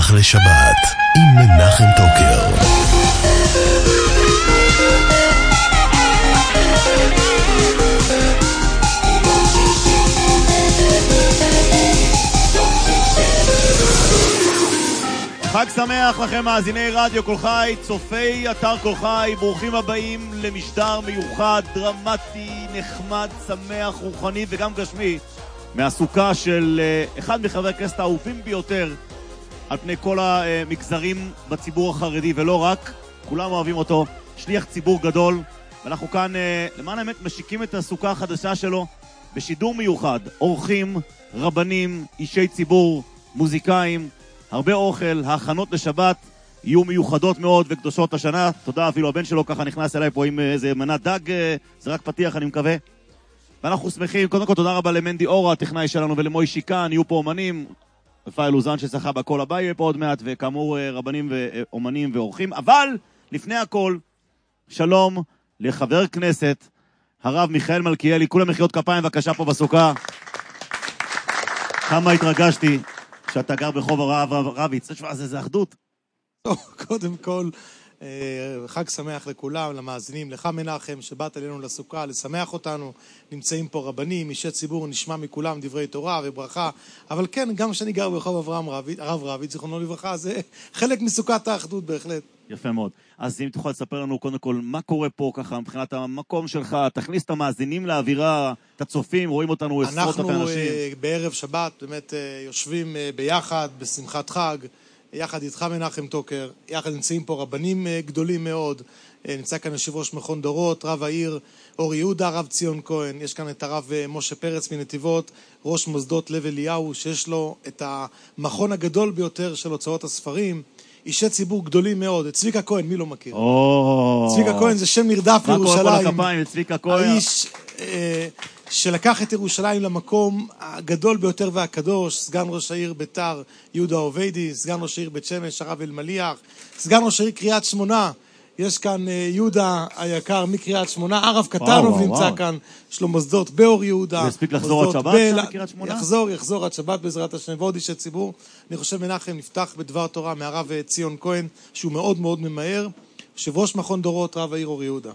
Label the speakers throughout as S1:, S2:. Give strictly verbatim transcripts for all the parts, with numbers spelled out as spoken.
S1: שמח לשבת עם מנחם טוקר.
S2: חג שמח לכם מאזיני רדיו כל חי, צופי אתר כל חי, ברוכים הבאים למשדר מיוחד, דרמטי, נחמד, שמח, רוחני וגם גשמי מהסוכה של אחד מחברי הכנסת האהובים ביותר על פני כל המגזרים בציבור החרדי, ולא רק, כולם אוהבים אותו, שליח ציבור גדול, ואנחנו כאן למען האמת משיקים את הסוכה החדשה שלו בשידור מיוחד, אורחים, רבנים, אישי ציבור, מוזיקאים, הרבה אוכל, ההכנות לשבת יהיו מיוחדות מאוד וקדושות השנה. תודה, אפילו הבן שלו ככה נכנס אליי פה עם איזה מנת דג, זה רק פתיח אני מקווה. ואנחנו שמחים, קודם כל תודה רבה למנדי אורה, הטכנאי שלנו, ולמוי שיקן, יהיו פה אומנים, רפאל אוזן ששחה בכל הבא יהיה פה עוד מעט, וכאמור רבנים ואומנים ואורחים. אבל לפני הכל, שלום לחבר כנסת, הרב מיכאל מלכיאלי, כולם מחיאות כפיים בבקשה פה בסוכה. כמה התרגשתי שאתה גר ברחוב הרב רביץ, תשמע, זה, זה אחדות.
S3: קודם כל, חג שמח לכולם, למאזינים, לך מנחם, שבאת אלינו לסוכה, לשמח אותנו, נמצאים פה רבנים, אישי ציבור, נשמע מכולם דברי תורה וברכה, אבל כן, גם כשאני גר ברחוב אברהם רביץ, הרב רביץ, זיכרונו לברכה, זה חלק מסוכת האחדות בהחלט.
S2: יפה מאוד. אז אם תוכל לספר לנו קודם כל מה קורה פה ככה מבחינת המקום שלך, תכניס את המאזינים לאווירה, את הצופים, רואים אותנו עשרות אלפי אנשים.
S3: אנחנו בערב שבת באמת יושבים ביחד בשמחת חג, יחד איתך מנחם טוקר, יחד נמצאים פה רבנים גדולים מאוד, נמצא כאן יושב ראש מכון דורות, רב העיר אור יהודה, רב ציון כהן, יש כאן את הרב משה פרץ מנתיבות, ראש מוסדות לב אליהו, שיש לו את המכון הגדול ביותר של הוצאות הספרים, אישי ציבור גדולים מאוד, את צביקה כהן, מי לא מכיר? צביקה כהן זה שם נרדף לירושלים.
S2: מה קורה כל הכפיים לצביקה כהן?
S3: האיש שלקח את ירושלים למקום הגדול ביותר והקדוש, סגן ראש העיר ביתר יהודה עובדי, סגן ראש העיר בית שמש הרב אלמליח, סגן ראש העיר קריית שמונה, יש כאן יהודה היקר מקריית שמונה, הרב קטנוב נמצא כאן, יש לו מוסדות באור יהודה.
S2: זה הספיק לחזור עד שבת שם בקריית שמונה?
S3: יחזור, יחזור עד שבת בעזרת השם, ועוד אישי ציבור. אני חושב מנחם נפתח בדבר תורה מהרב ציון כהן, שהוא מאוד מאוד ממהר, יושב ראש מכון דורות, רב העיר אור יהודה.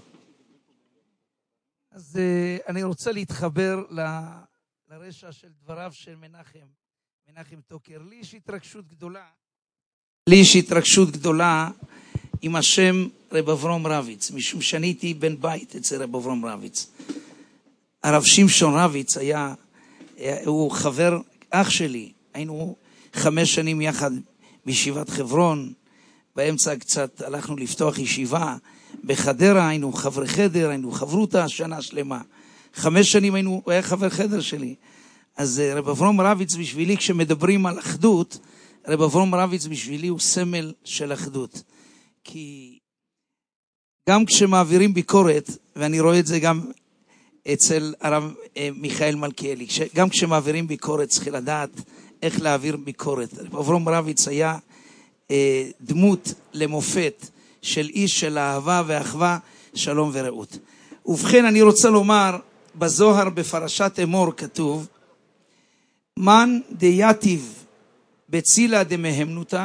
S4: אז אני רוצה להתחבר לרשע של דבריו של מנחם, מנחם טוקר. לי יש התרגשות גדולה, לי יש התרגשות גדולה עם השם רב אברהם רביץ, משום שאני הייתי בן בית אצל רב אברהם רביץ. הרב שמשון רביץ היה, הוא חבר אח שלי, היינו חמש שנים יחד בישיבת חברון, באמצע קצת הלכנו לפתוח ישיבה, בחדרה היינו חברי חדר, היינו חברותה שנה שלמה. חמש שנים היינו, הוא היה חבר חדר שלי. אז רב אברהם רביץ בשבילי, כשמדברים על אחדות, רב אברהם רביץ בשבילי הוא סמל של אחדות. כי גם כשמעבירים ביקורת, ואני רואה את זה גם אצל הרב מיכאל מלכיאלי, גם כשמעבירים ביקורת צריך לדעת איך להעביר ביקורת. רב אברהם רביץ היה אה, דמות למופת, של איש של אהבה ואחווה, שלום ורעות. ובכן, אני רוצה לומר, בזוהר בפרשת אמור כתוב, מן דייטיב בצילה דמהמנותה,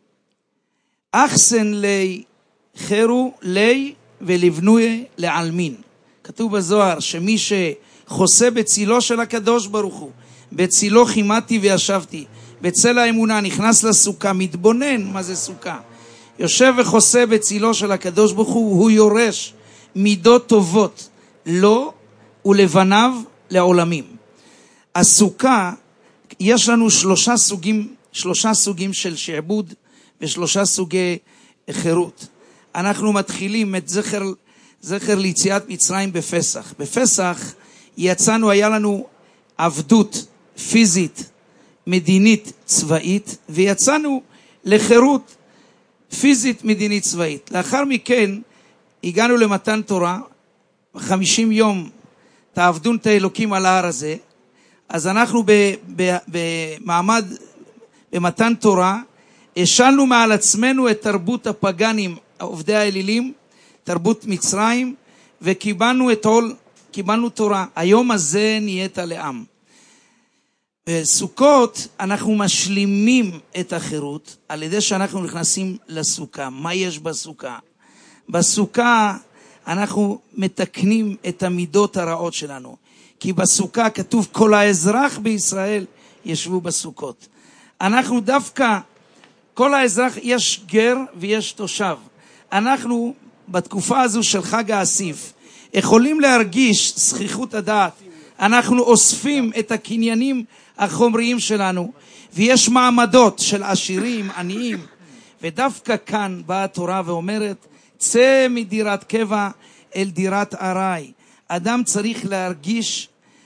S4: אחסן לי חרו לי ולבנוי לעלמין. כתוב בזוהר שמי שחוסה בצילו של הקדוש ברוך הוא, בצילו חימתי וישבתי, בצל האמונה נכנס לסוכה, מתבונן מה זה סוכה, יושב וחוסה בצילו של הקדוש ברוך הוא, הוא יורש מידות טובות לו ולבניו לעולמים. הסוכה, יש לנו שלושה סוגים, שלושה סוגים של שעבוד ושלושה סוגי חירות. אנחנו מתחילים את זכר, זכר ליציאת מצרים בפסח. בפסח יצאנו, היה לנו עבדות פיזית, מדינית, צבאית, ויצאנו לחירות פיזית, מדינית, צבאית. לאחר מכן הגענו למתן תורה, חמישים יום תעבדון את האלוקים על ההר הזה. אז אנחנו במעמד, במתן תורה, השלנו מעל עצמנו את תרבות הפגנים, עובדי האלילים, תרבות מצרים, וקיבלנו את עול, קיבלנו תורה. היום הזה נהיית לעם. סוכות אנחנו משלימים את החירות על ידי שאנחנו נכנסים לסוכה. מה יש בסוכה? בסוכה אנחנו מתקנים את המידות הרעות שלנו, כי בסוכה כתוב כל האזרח בישראל ישבו בסוכות. אנחנו דווקא, כל האזרח, יש גר ויש תושב. אנחנו בתקופה הזו של חג האסיף יכולים להרגיש זכיחות הדעת. אנחנו אוספים את הקניינים החומריים שלנו, ויש מעמדות של עשירים, עניים, ודווקא כאן באה התורה ואומרת, צא מדירת קבע אל דירת ארעי. אדם צריך להרגיש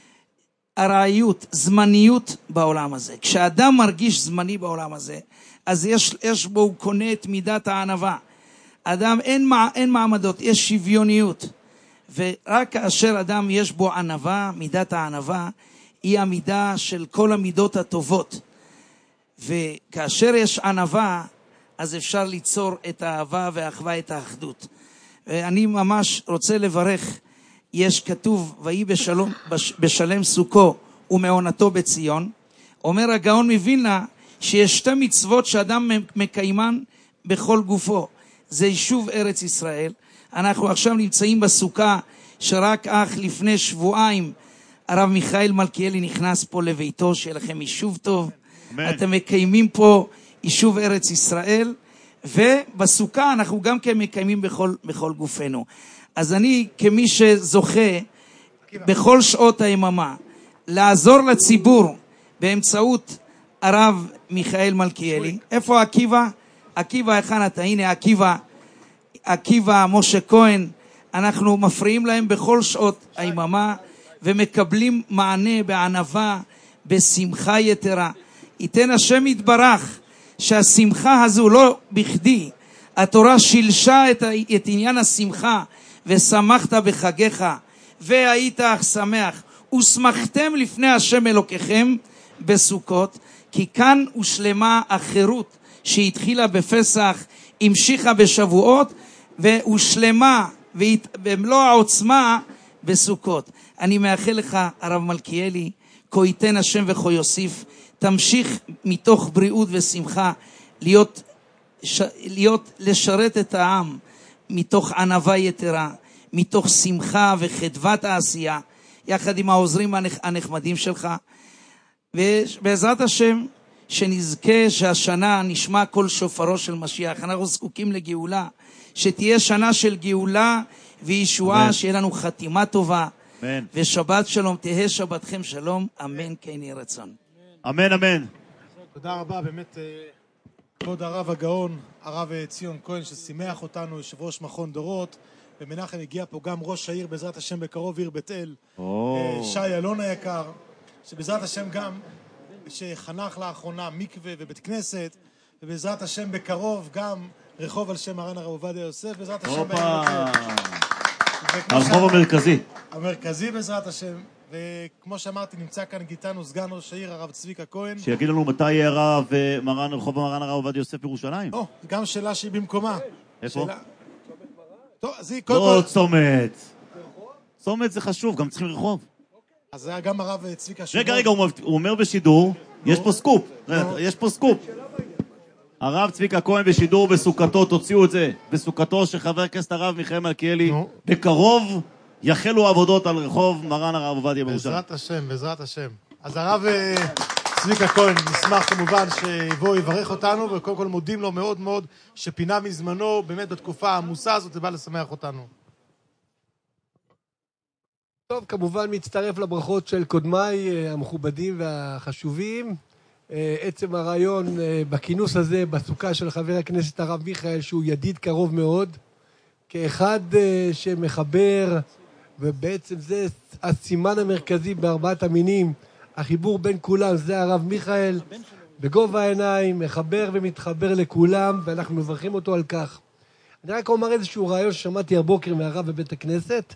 S4: ארעיות, זמניות בעולם הזה. כשאדם מרגיש זמני בעולם הזה, אז יש, יש בו, הוא קונה את מידת הענווה. אדם אין, אין מעמדות, יש שוויוניות. ורק כאשר אדם יש בו ענווה, מידת הענווה, היא המידה של כל המידות הטובות. וכאשר יש ענווה, אז אפשר ליצור את האהבה והאחווה, את האחדות. ואני ממש רוצה לברך, יש כתוב, ויהי בשלום, בשלם סוכו ומעונתו בציון. אומר הגאון מווילנה, שיש שתי מצוות שאדם מקיימן בכל גופו. זה יישוב ארץ ישראל. אנחנו עכשיו נמצאים בסוכה, שרק אך לפני שבועיים, הרב מיכאל מלכיאלי נכנס פה לביתו, שיהיה לכם יישוב טוב. אמן. אתם מקיימים פה יישוב ארץ ישראל, ובסוכה אנחנו גם כן מקיימים בכל, בכל גופנו. אז אני כמי שזוכה בכל שעות היממה, לעזור לציבור באמצעות הרב מיכאל מלכיאלי. איפה עקיבא? עקיבא, היכן אתה? הנה עקיבא, עקיבא, משה כהן. אנחנו מפריעים להם בכל שעות היממה, ומקבלים מענה בענווה, בשמחה יתרה. ייתן השם יתברך שהשמחה הזו לא בכדי. התורה שילשה את, את עניין השמחה, ושמחת בחגיך, והיית אך שמח, ושמחתם לפני השם אלוקיכם בסוכות, כי כאן הושלמה החירות שהתחילה בפסח, המשיכה בשבועות, והושלמה במלוא העוצמה בסוכות. אני מאחל לך, הרב מלכיאלי, כה ייתן השם וכה יוסיף, תמשיך מתוך בריאות ושמחה להיות, ש, להיות לשרת את העם, מתוך ענווה יתרה, מתוך שמחה וחדוות העשייה, יחד עם העוזרים הנחמדים שלך. ובעזרת השם שנזכה שהשנה נשמע כל שופרו של משיח. אנחנו זקוקים לגאולה, שתהיה שנה של גאולה וישועה, שיהיה לנו חתימה טובה.
S2: אמן.
S4: ושבת שלום, תהא שבתכם שלום, אמן כן יהי רצון.
S2: אמן אמן.
S3: תודה רבה, באמת כבוד הרב הגאון, הרב ציון כהן, ששימח אותנו, יושב ראש מכון דורות, ומנחם הגיע פה גם ראש העיר בעזרת השם בקרוב, עיר בית אל, שי אלון היקר, שבעזרת השם גם שחנך לאחרונה מקווה ובית כנסת, ובעזרת השם בקרוב גם רחוב על שם מרן הרב עובדיה יוסף, בעזרת השם בעיר בית אל.
S2: הרחוב המרכזי.
S3: המרכזי בעזרת השם. וכמו שאמרתי, נמצא כאן איתנו סגן ראש העיר, הרב צביקה כהן.
S2: שיגיד לנו מתי יהיה הרב מרן, רחוב מרן הרב עובדיה יוסף בירושלים.
S3: או, גם שאלה שהיא במקומה.
S2: איפה?
S3: שאלה... טוב, אז היא קודם
S2: לא
S3: כל...
S2: צומת. צומת זה חשוב, גם צריכים רחוב.
S3: אז זה היה גם הרב צביקה
S2: רגע, רגע, רגע, הוא אומר בשידור, יש פה סקופ, יש פה סקופ. הרב צביקה כהן בשידור בסוכתו, תוציאו את זה, בסוכתו של חבר הכנסת הרב מיכאל מלכיאלי, בקרוב יחלו עבודות על רחוב מרן הרב עובדיה בירושלים.
S3: בעזרת השם, בעזרת השם. אז הרב צביקה כהן נשמח כמובן שיבוא יברך אותנו, וקודם כל מודים לו מאוד מאוד שפינה מזמנו, באמת בתקופה העמוסה הזאת, ובא לשמח אותנו.
S5: טוב, כמובן מצטרף לברכות של קודמיי המכובדים והחשובים. עצם הרעיון בכינוס הזה, בסוכה של חבר הכנסת הרב מיכאל, שהוא ידיד קרוב מאוד, כאחד שמחבר, ובעצם זה הסימן המרכזי בארבעת המינים, החיבור בין כולם, זה הרב מיכאל, בגובה העיניים, מחבר ומתחבר לכולם, ואנחנו מברכים אותו על כך. אני רק אומר איזשהו רעיון ששמעתי הבוקר מהרב בבית הכנסת.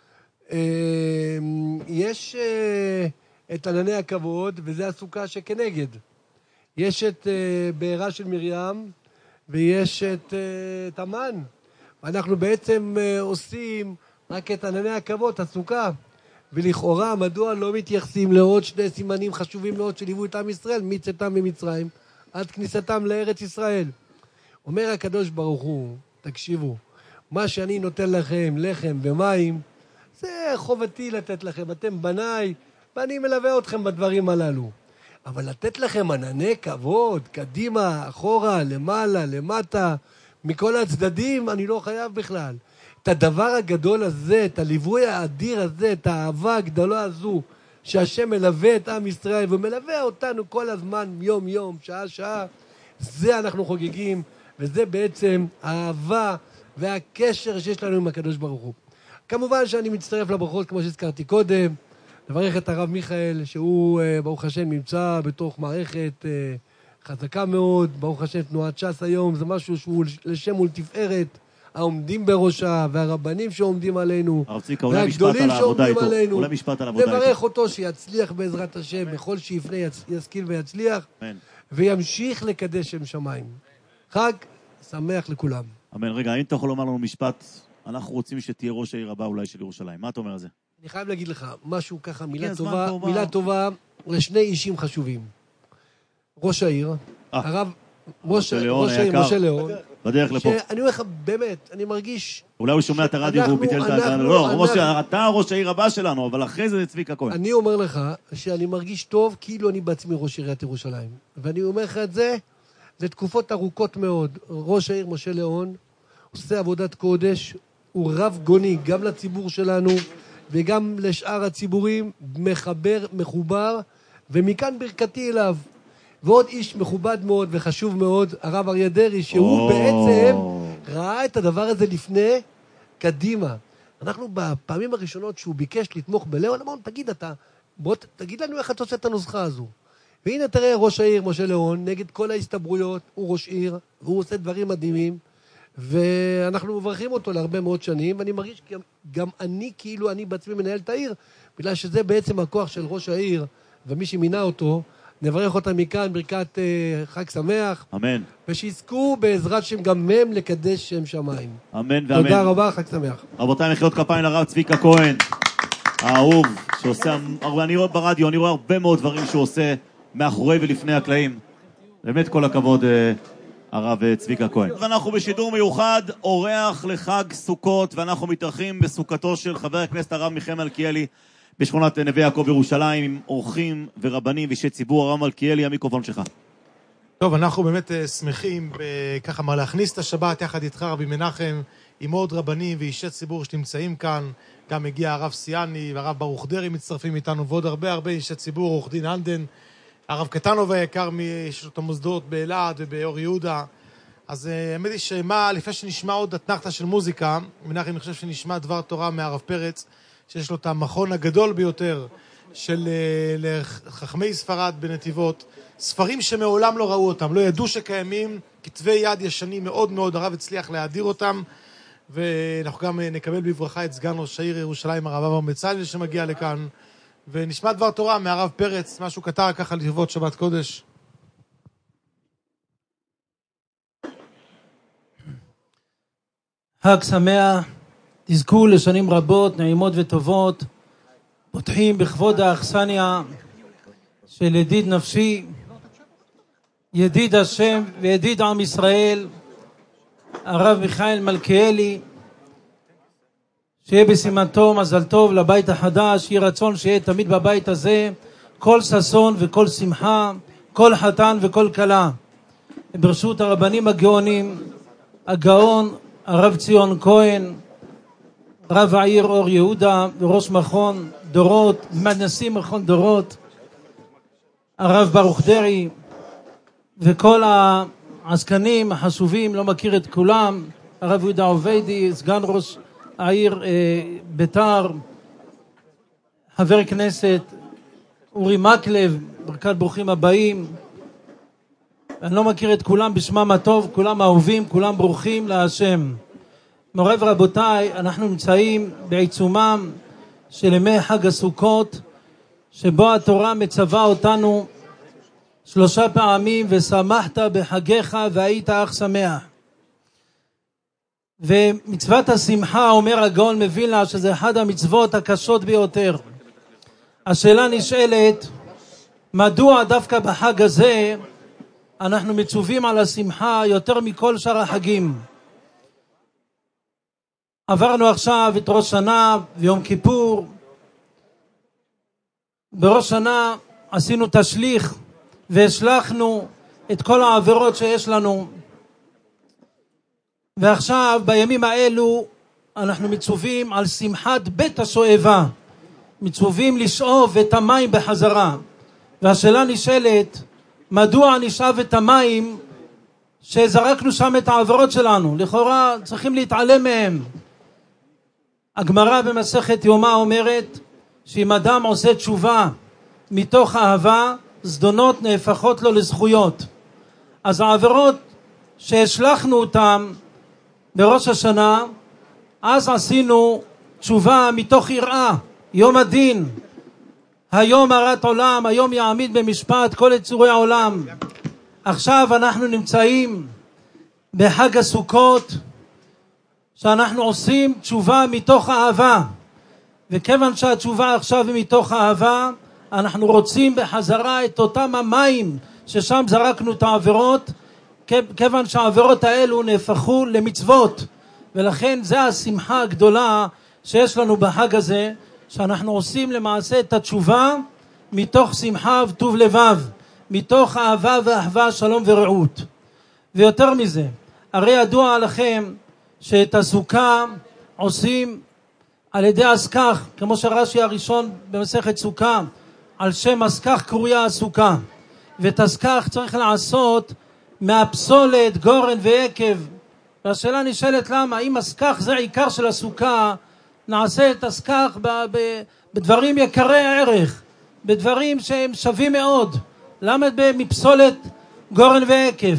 S5: יש את ענני הכבוד, וזה הסוכה שכנגד. יש את בעירה של מרים, ויש את תמן. ואנחנו בעצם עושים רק את ענני הכבוד, הסוכה. ולכאורה מדוע לא מתייחסים לעוד שני סימנים חשובים מאוד שליוו את עם ישראל מצאתם ממצרים עד כניסתם לארץ ישראל. אומר הקדוש ברוך הוא, תקשיבו, מה שאני נותן לכם, לחם ומים, זה חובתי לתת לכם, אתם בניי, ואני מלווה אתכם בדברים הללו. אבל לתת לכם ענני כבוד, קדימה, אחורה, למעלה, למטה, מכל הצדדים, אני לא חייב בכלל. את הדבר הגדול הזה, את הליווי האדיר הזה, את האהבה הגדולה הזו, שהשם מלווה את עם ישראל, ומלווה אותנו כל הזמן, יום יום, שעה שעה, זה אנחנו חוגגים, וזה בעצם האהבה והקשר שיש לנו עם הקדוש ברוך הוא. כמובן שאני מצטרף לברכות, כמו שהזכרתי קודם, לברך את הרב מיכאל, שהוא, ברוך השם, נמצא בתוך מערכת חזקה מאוד, ברוך השם, תנועת ש"ס היום, זה משהו שהוא לשם ולתפארת, העומדים בראשה, והרבנים שעומדים עלינו, והגדולים שעומדים עלינו, לברך אותו שיצליח בעזרת השם, בכל שיפנה ישכיל ויצליח, וימשיך לקדש שם שמיים. חג שמח לכולם.
S2: אמן. רגע, האם אתה יכול לומר לנו משפט, אנחנו רוצים שתהיה ראש העיר הבא אולי של ירושלים, מה אתה אומר על זה?
S5: אני חייב להגיד לך משהו ככה, מילה טובה, מילה טובה לשני אישים חשובים. ראש העיר, הרב, ראש העיר משה ליאון,
S2: בדרך לפה.
S5: שאני אומר לך, באמת, אני מרגיש...
S2: אולי הוא שומע את הרדיו והוא ביטל את ההגנה. לא, אתה ראש העיר הבא שלנו, אבל אחרי זה זה צביקה כהן.
S5: אני אומר לך שאני מרגיש טוב כאילו אני בעצמי ראש עיריית ירושלים. ואני אומר לך את זה לתקופות ארוכות מאוד. ראש העיר משה ליאון עושה עבודת קודש, הוא רב גוני גם לציבור שלנו וגם לשאר הציבורים, מחבר, מחובר, ומכאן ברכתי אליו. ועוד איש מכובד מאוד וחשוב מאוד, הרב אריה דרעי, שהוא בעצם ראה את הדבר הזה לפני קדימה. אנחנו בפעמים הראשונות שהוא ביקש לתמוך בליאון, אמרנו, תגיד אתה, בוא תגיד לנו איך אתה עושה את הנוסחה הזו. והנה תראה ראש העיר משה ליאון, נגד כל ההסתברויות, הוא ראש עיר, והוא עושה דברים מדהימים, ואנחנו מברכים אותו להרבה מאוד שנים, ואני מרגיש גם, גם אני כאילו אני בעצמי מנהל את העיר, בגלל שזה בעצם הכוח של ראש העיר, ומי שמינה אותו, נברך אותם מכאן ברכת uh, חג שמח.
S2: אמן.
S5: ושיזכו בעזרת שם גם הם לקדש שם שמיים.
S2: אמן ואמן.
S5: תודה רבה, חג שמח.
S2: רבותיי, מחיאות כפיים לרב צביקה כהן, האהוב, שעושה, אני רואה ברדיו, אני רואה הרבה מאוד דברים שהוא עושה מאחורי ולפני הקלעים. באמת כל הכבוד, הרב צביקה כהן. ואנחנו בשידור מיוחד, אורח לחג סוכות, ואנחנו מתארחים בסוכתו של חבר הכנסת הרב מיכאל מלכיאלי, בשכונת נווה יעקב ירושלים, עם אורחים ורבנים ואישי ציבור. הרב מלכיאלי, המיקרופון שלך.
S3: טוב, אנחנו באמת שמחים ככה מה להכניס את השבת יחד איתך רבי מנחם, עם עוד רבנים ואישי ציבור שנמצאים כאן. גם הגיע הרב סיאני והרב ברוך דרעי מצטרפים איתנו, ועוד הרבה הרבה אישי ציבור, עורך דין אנדן, הרב קטנוב היקר משלושת המוסדות באלעד ובאור יהודה. אז האמת היא שמה, לפני שנשמע עוד אתנחתא של מוזיקה, מנחם, אני חושב שנשמע דבר תורה מהרב פרץ, שיש לו את המכון הגדול ביותר של חכמי ספרד בנתיבות, ספרים שמעולם לא ראו אותם, לא ידעו שקיימים, כתבי יד ישנים מאוד מאוד, הרב הצליח להאדיר אותם, ואנחנו גם נקבל בברכה את סגן ראש העיר ירושלים, הרב אברהם בצלאל שמגיע לכאן, ונשמע דבר תורה מהרב פרץ, משהו קטר ככה לכבוד שבת קודש.
S6: חג שמח, תזכו לשנים רבות, נעימות וטובות, פותחים בכבוד האכסניה של ידיד נפשי, ידיד השם וידיד עם ישראל, הרב מיכאל מלכיאלי, שיהיה בסימנתו מזל טוב לבית החדש, יהיה רצון שיהיה תמיד בבית הזה כל ששון וכל שמחה, כל חתן וכל כלה. ברשות הרבנים הגאונים, הגאון הרב ציון כהן, רב העיר אור יהודה וראש מכון דורות, נשיא מכון דורות, הרב ברוך דרעי, וכל העסקנים החשובים, לא מכיר את כולם, הרב יהודה עובדי, סגן ראש העיר אה, ביתר, חבר כנסת אורי מקלב, ברכת ברוכים הבאים. אני לא מכיר את כולם בשמם הטוב, כולם אהובים, כולם ברוכים להשם. מורי ורבותיי, אנחנו נמצאים בעיצומם של ימי חג הסוכות, שבו התורה מצווה אותנו שלושה פעמים, ושמחת בחגיך והיית אך שמח. ומצוות השמחה, אומר הגאון מווילנה, שזה אחד המצוות הקשות ביותר. השאלה נשאלת, מדוע דווקא בחג הזה אנחנו מצווים על השמחה יותר מכל שאר החגים? עברנו עכשיו את ראש שנה ויום כיפור. בראש שנה עשינו תשליך והשלחנו את כל העבירות שיש לנו. ועכשיו בימים האלו אנחנו מצווים על שמחת בית השואבה. מצווים לשאוב את המים בחזרה. והשאלה נשאלת, מדוע נשאב את המים שזרקנו שם את העבירות שלנו? לכאורה צריכים להתעלם מהם. הגמרא במסכת יומא אומרת שאם אדם עושה תשובה מתוך אהבה, זדונות נהפכות לו לזכויות. אז העבירות שהשלחנו אותם בראש השנה, אז עשינו תשובה מתוך יראה, יום הדין. היום הרת עולם, היום יעמיד במשפט כל יצורי העולם. עכשיו אנחנו נמצאים בחג הסוכות, שאנחנו עושים תשובה מתוך אהבה. וכיוון שהתשובה עכשיו היא מתוך אהבה, אנחנו רוצים בחזרה את אותם המים ששם זרקנו את העבירות, כיוון שהעבירות האלו נהפכו למצוות. ולכן זה השמחה הגדולה שיש לנו בחג הזה, שאנחנו עושים למעשה את התשובה מתוך שמחה וטוב לבב, מתוך אהבה ואחווה, שלום ורעות. ויותר מזה, הרי ידוע לכם שאת הסוכה עושים על ידי הסכך, כמו שרש"י הראשון במסכת סוכה, על שם הסכך קרויה הסוכה. ואת הסכך צריך לעשות מהפסולת, גורן ויקב. והשאלה נשאלת למה, אם הסכך זה עיקר של הסוכה, נעשה את הסכך בדברים יקרי הערך, בדברים שהם שווים מאוד. למה מפסולת, גורן ויקב?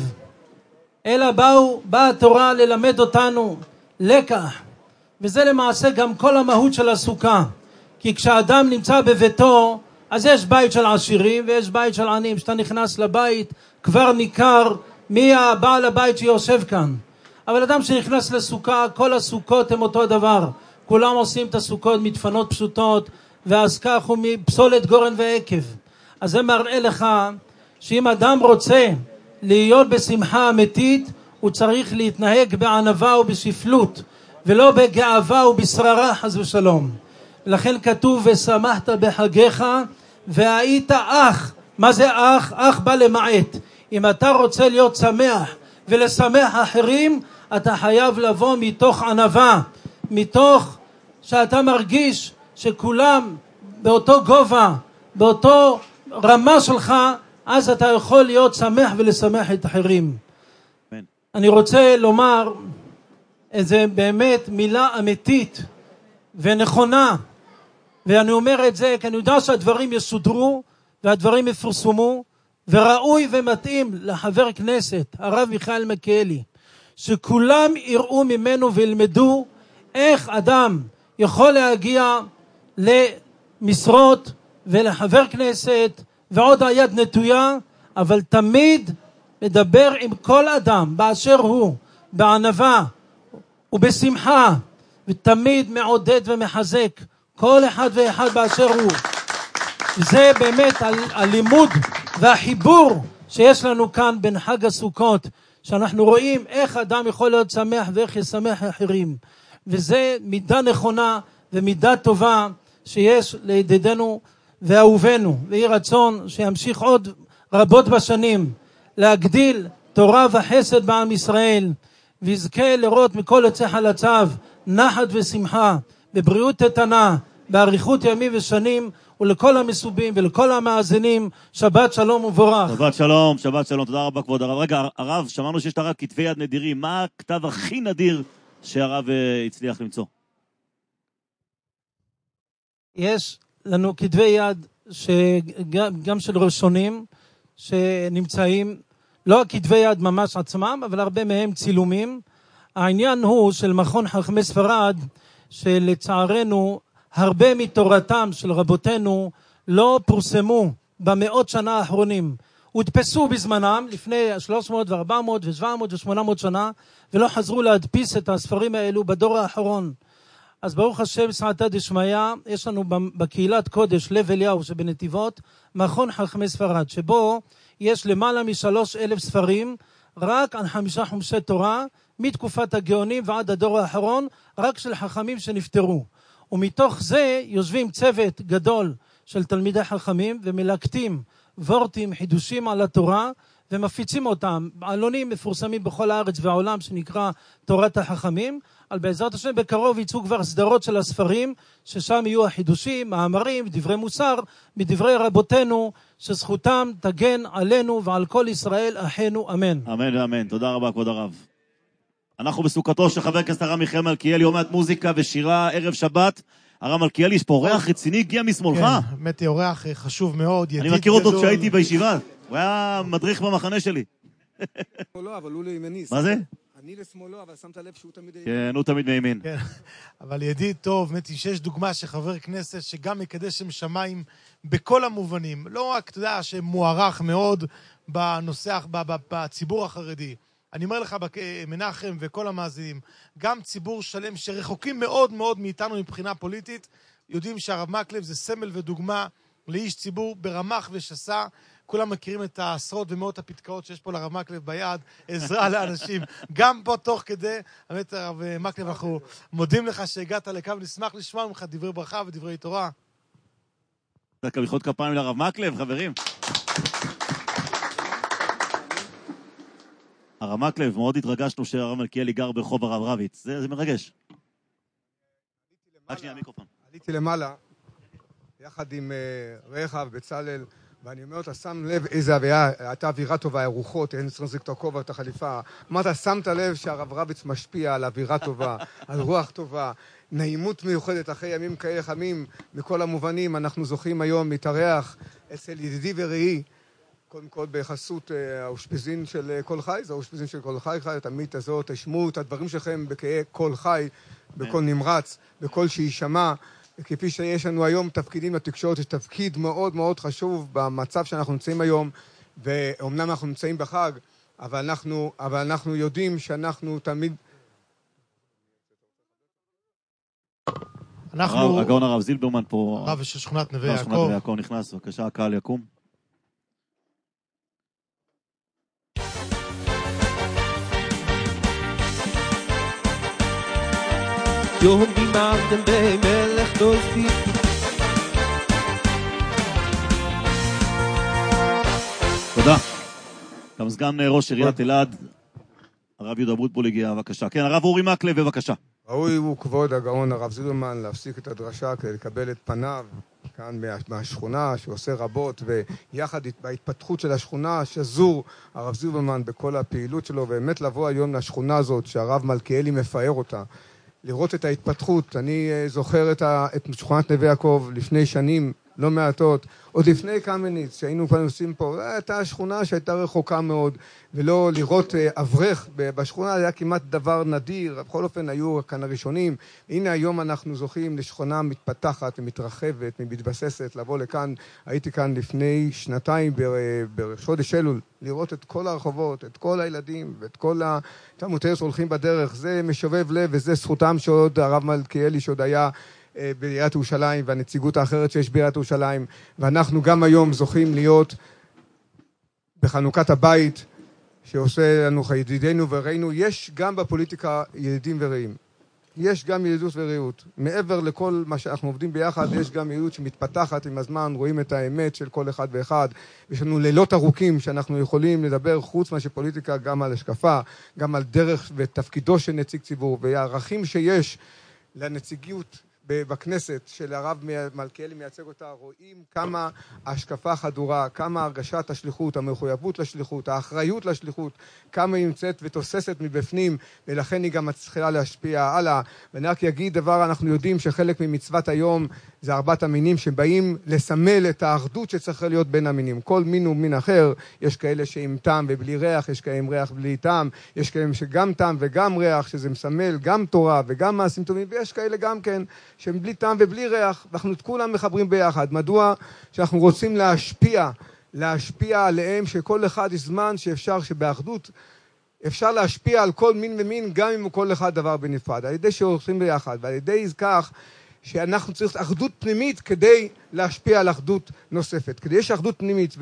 S6: אלא באו, באה התורה ללמד אותנו לקח. וזה למעשה גם כל המהות של הסוכה. כי כשאדם נמצא בביתו, אז יש בית של עשירים ויש בית של עניים. כשאתה נכנס לבית, כבר ניכר מי הבעל הבית שיושב כאן. אבל אדם שנכנס לסוכה, כל הסוכות הם אותו דבר. כולם עושים את הסוכות מדפנות פשוטות, והסכך הוא מפסולת גורן ועקב. אז זה מראה לך שאם אדם רוצה להיות בשמחה אמיתית, הוא צריך להתנהג בענווה ובשפלות, ולא בגאווה ובשררה חס ושלום. לכן כתוב ושמחת בחגיך והיית אח. מה זה אח? אח בא למעט. אם אתה רוצה להיות שמח ולשמח אחרים, אתה חייב לבוא מתוך ענווה, מתוך שאתה מרגיש שכולם באותו גובה, באותו רמה שלך, אז אתה יכול להיות שמח ולשמח את אחרים.
S2: Amen.
S6: אני רוצה לומר איזה באמת מילה אמיתית ונכונה, ואני אומר את זה כי אני יודע שהדברים יסודרו והדברים יפורסמו, וראוי ומתאים לחבר כנסת הרב מיכאל מלכיאלי שכולם יראו ממנו וילמדו איך אדם יכול להגיע למשרות ולחבר כנסת ועוד היד נטויה, אבל תמיד מדבר עם כל אדם באשר הוא, בענווה ובשמחה, ותמיד מעודד ומחזק כל אחד ואחד באשר הוא. זה באמת הלימוד והחיבור שיש לנו כאן בין חג הסוכות, שאנחנו רואים איך אדם יכול להיות שמח ואיך ישמח אחרים. וזה מידה נכונה ומידה טובה שיש לידידנו ואהובנו, ויהי רצון שימשיך עוד רבות בשנים להגדיל תורה וחסד בעם ישראל, ויזכה לראות מכל יוצא חלציו נחת ושמחה, בבריאות איתנה, באריכות ימים ושנים, ולכל המסובים ולכל המאזינים, שבת שלום ובורך.
S2: שבת שלום, שבת שלום, תודה רבה כבוד הרב. רגע, הרב, שמענו שיש לך כתבי יד נדירים, מה הכתב הכי נדיר שהרב הצליח למצוא?
S6: יש לנו כתבי יד שגם של ראשונים שנמצאים, לא הכתבי יד ממש עצמם, אבל הרבה מהם צילומים. העניין הוא של מכון חכמי ספרד, שלצערנו הרבה מתורתם של רבותינו לא פורסמו במאות שנה האחרונים. הודפסו בזמנם לפני שלוש מאות וארבע מאות ושבע מאות ושמונה מאות שנה, ולא חזרו להדפיס את הספרים האלו בדור האחרון. אז ברוך השם, סעתא דשמיא, יש לנו בקהילת קודש לב אליהו שבנתיבות, מכון חכמי ספרד, שבו יש למעלה משלוש אלף ספרים, רק על חמישה חומשי תורה, מתקופת הגאונים ועד הדור האחרון, רק של חכמים שנפטרו. ומתוך זה יושבים צוות גדול של תלמידי חכמים, ומלקטים וורטים, חידושים על התורה, ומפיצים אותם. עלונים מפורסמים בכל הארץ והעולם שנקרא תורת החכמים. על בעזרת השם בקרוב יצאו כבר סדרות של הספרים, ששם יהיו החידושים, מאמרים, דברי מוסר, מדברי רבותינו, שזכותם תגן עלינו ועל כל ישראל אחינו, אמן.
S2: אמן ואמן. תודה רבה כבוד הרב. אנחנו בסוכתו של חבר הכנסת הרב מיכאל מלכיאלי, יום מעט מוזיקה ושירה, ערב שבת. הרב מלכיאלי, יש פה אורח רציני, הגיע משמאלך.
S3: כן, באמת אורח חשוב מאוד, ידיד גדול.
S2: אני מכיר אותו כשהייתי בישיבה, הוא היה מדריך במחנה שלי.
S7: לא, אבל הוא לימיני.
S2: מה זה?
S7: אני לשמאלו, אבל שמת לב שהוא תמיד...
S2: כן, הוא תמיד מימין.
S3: כן, אבל ידיד טוב, באמת שיש דוגמה של חבר כנסת שגם מקדש שם שמיים בכל המובנים. לא רק, אתה יודע, שמוערך מאוד בנושא, בציבור החרדי. אני אומר לך, מנחם וכל המאזינים, גם ציבור שלם שרחוקים מאוד מאוד מאיתנו מבחינה פוליטית, יודעים שהרב מקלב זה סמל ודוגמה לאיש ציבור ברמ"ח ושס"ה. כולם מכירים את העשרות ומאות הפתקאות שיש פה לרב מקלב ביד, עזרה לאנשים, גם פה תוך כדי. באמת הרב מקלב, אנחנו מודים לך שהגעת לכאן, ונשמח לשמוע ממך דברי ברכה ודברי תורה.
S2: מחיאות כפיים לרב מקלב, חברים. הרב מקלב, מאוד התרגשנו שהרב מלכיאלי גר ברחוב הרב רביץ. זה, זה מרגש. רק שנייה, מיקרופון.
S7: עליתי למעלה, יחד עם רחב, בצלאל, ואני אומר, אתה שם לב איזה אווירה, הייתה אווירה טובה, הרוחות, אין צריך להחזיק את הכובע, את החליפה. אמרת, שמת לב שהרב רביץ משפיע על אווירה טובה, על רוח טובה, נעימות מיוחדת אחרי ימים כאלה חמים, מכל המובנים. אנחנו זוכים היום להתארח אצל ידידי ורעי, קודם כל בחסות האושפיזין של כל חי, זה האושפיזין של כל חי, חי, תמיד הזאת, תשמעו את הדברים שלכם בכאי כל חי, בכל נמרץ, בכל שישמע. כפי שיש לנו היום תפקידים לתקשורת, יש תפקיד מאוד מאוד חשוב במצב שאנחנו נמצאים היום, ואומנם אנחנו נמצאים בחג, אבל אנחנו, אבל אנחנו יודעים שאנחנו תמיד...
S3: אנחנו...
S2: הגאון הרב זילברמן פה...
S3: הרב של שכונת נווה יעקב.
S2: שכונת נווה יעקב נכנס, בבקשה, הקהל יקום.
S8: יום דימרתם במלך דולפי
S2: תודה. גם סגן ראש עיריית אלעד, הרב יהודה אבוטבול הגיע, בבקשה. כן, הרב אורי מקלב, בבקשה.
S7: ראוי הוא כבוד הגאון הרב זילברמן להפסיק את הדרשה כדי לקבל את פניו כאן מהשכונה שעושה רבות, ויחד בהתפתחות של השכונה שזור הרב זילברמן בכל הפעילות שלו, ובאמת לבוא היום לשכונה הזאת שהרב מלכיאלי מפאר אותה, לראות את ההתפתחות. אני זוכר את, ה... את שכונת נווה יעקב לפני שנים לא מעטות, עוד לפני קמניץ, שהיינו כבר עושים פה, הייתה שכונה שהייתה רחוקה מאוד, ולא לראות אברך בשכונה היה כמעט דבר נדיר. בכל אופן היו כאן הראשונים. הנה היום אנחנו זוכים לשכונה מתפתחת ומתרחבת ומתבססת, לבוא לכאן. הייתי כאן לפני שנתיים בחודש אלול, לראות את כל הרחובות, את כל הילדים ואת כל התלמודי שהולכים בדרך. זה משובב לב, וזה זכותם שעוד הרב מלכיאלי שעוד היה בעיריית ירושלים, והנציגות האחרת שיש בעיריית ירושלים, ואנחנו גם היום זוכים להיות בחנוכת הבית שעושה לנו ידידינו ורעינו. יש גם בפוליטיקה ידידים ורעים, יש גם ידידות ורעות. מעבר לכל מה שאנחנו עובדים ביחד, יש גם ידידות שמתפתחת עם הזמן, רואים את האמת של כל אחד ואחד. יש לנו לילות ארוכים שאנחנו יכולים לדבר חוץ מה שפוליטיקה, גם על השקפה, גם על דרך ותפקידו של נציג ציבור, והערכים שיש לנציגיות בכנסת של הרב מלכיאלי מייצג אותה, רואים כמה השקפה חדורה, כמה הרגשת השליחות, המחויבות לשליחות, האחריות לשליחות, כמה היא נמצאת ותוססת מבפנים, ולכן היא גם מצליחה להשפיע הלאה. ואני רק אגיד דבר, אנחנו יודעים שחלק ממצוות היום זה ארבעת המינים שבאים לסמל את האחדות שצריכה להיות בין המינים. כל מין הוא מין אחר, יש כאלה שעם טעם ובלי ריח, יש כאלה עם ריח בלי טעם, יש כאלה שגם טעם וגם ריח, שזה מסמל גם תורה וגם מעשים טובים, ויש כאלה גם כן שהם בלי טעם ובלי ריח, ואנחנו את כולם מחברים ביחד. מדוע? שאנחנו רוצים להשפיע, להשפיע עליהם, שכל אחד יש זמן שאפשר שבאחדות אפשר להשפיע על כל מין ומין, גם אם כל אחד דבר בנפרד, על ידי שעושים ביחד, ועל ידי כך שאנחנו צריכים אחדות פנימית כדי להשפיע על אחדות נוספת. כדי יש אחדות פנימית,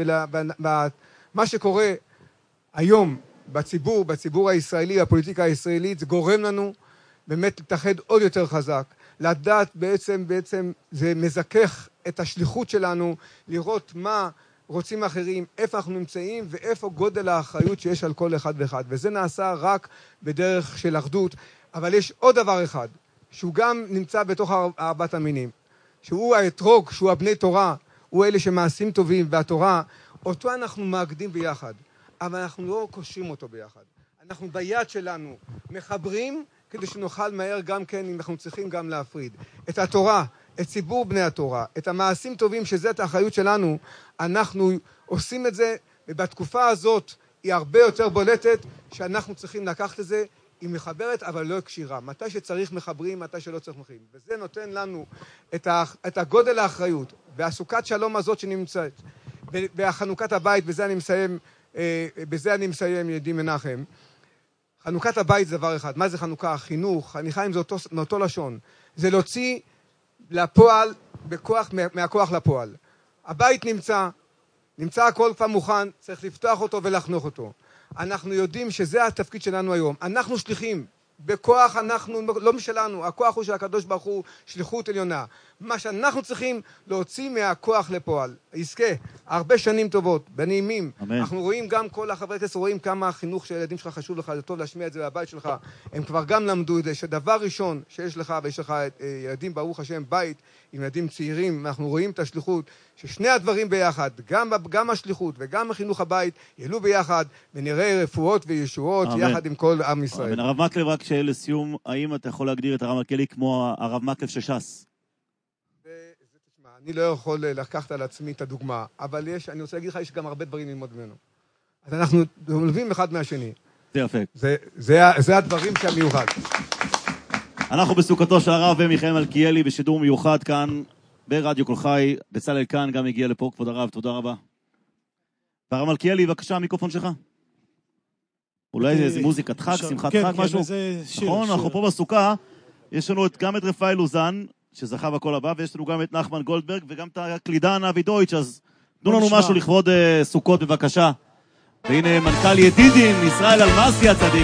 S7: ומה שקורה היום בציבור, בציבור הישראלי, בפוליטיקה הישראלית, זה גורם לנו באמת להתאחד עוד יותר חזק. לדעת בעצם, בעצם זה מזכך את השליחות שלנו, לראות מה רוצים אחרים, איפה אנחנו נמצאים ואיפה גודל האחריות שיש על כל אחד ואחד. וזה נעשה רק בדרך של אחדות. אבל יש עוד דבר אחד, שהוא גם נמצא בתוך ארבעת המינים, שהוא האתרוג, שהוא הבני תורה, הוא אלה שמעשים טובים, והתורה, אותו אנחנו מאגדים ביחד, אבל אנחנו לא קושרים אותו ביחד. אנחנו ביד שלנו מחברים, כדי שנוכל מהר גם כן, אם אנחנו צריכים גם להפריד. את התורה, את ציבור בני התורה, את המעשים טובים, שזה את האחריות שלנו, אנחנו עושים את זה, ובתקופה הזאת היא הרבה יותר בולטת, שאנחנו צריכים לקחת את זה, היא מחברת, אבל לא קשירה. מתי שצריך מחברים, מתי שלא צריך מחברים. וזה נותן לנו את, ה, את הגודל האחריות, והסוכת שלום הזאת שנמצאת, והחנוכת הבית, בזה אני מסיים, בזה אני מסיים, ידידי מנחם. חנוכת הבית זה דבר אחד. מה זה חנוכה? חינוך, אני חי עם זה אותו, מאותו לשון. זה להוציא לפועל, בכוח, מהכוח לפועל. הבית נמצא, נמצא הכל כבר מוכן, צריך לפתוח אותו ולחנוך אותו. אנחנו יודעים שזה התפקיד שלנו היום. אנחנו שליחים. בכוח אנחנו, לא משלנו, הכוח הוא של הקדוש ברוך הוא, שליחות עליונה. מה שאנחנו צריכים להוציא מהכוח לפועל. יזכה, הרבה שנים טובות, בנעימים. אמן. אנחנו רואים גם כל החברי כנסת, רואים כמה החינוך של הילדים שלך חשוב לך, זה טוב להשמיע את זה בבית שלך. הם כבר גם למדו את זה, שדבר ראשון שיש לך, ויש לך ילדים, ברוך השם, בית, עם ילדים צעירים, אנחנו רואים את השליחות, ששני הדברים ביחד, גם, גם השליחות וגם החינוך הבית, יעלו ביחד, ונראה רפואות וישועות יחד עם כל עם ישראל.
S2: הרב מקלב, רק לסיום, האם אתה יכול להגדיר את הרב מלכיאלי כמו הרב מקלב של ש"ס?
S7: אני לא יכול לקחת על עצמי את הדוגמה, אבל יש, אני רוצה להגיד לך, יש גם הרבה דברים ללמוד ממנו. אז אנחנו לומדים אחד מהשני.
S2: זה יפה.
S7: זה, זה, זה הדברים שהמיוחד.
S2: אנחנו בסוכתו של הרב מיכאל מלכיאלי, בשידור מיוחד כאן, ברדיו כל חי. בצלאל כאן גם הגיע לפה, כבוד הרב, תודה רבה. הרב מלכיאלי, בבקשה, המיקרופון שלך. אולי איזה מוזיקת חג, שמחת חג, משהו? נכון, אנחנו פה בסוכה, יש לנו גם את רפאל לוזן, שזכה בכל הבא, ויש לנו גם את נחמן גולדברג, וגם את הקלידן אבי דויטש, אז תנו לנו משהו לכבוד סוכות, בבקשה. והנה מנכ"ל ידידים, ישראל אלמסי הצדיק.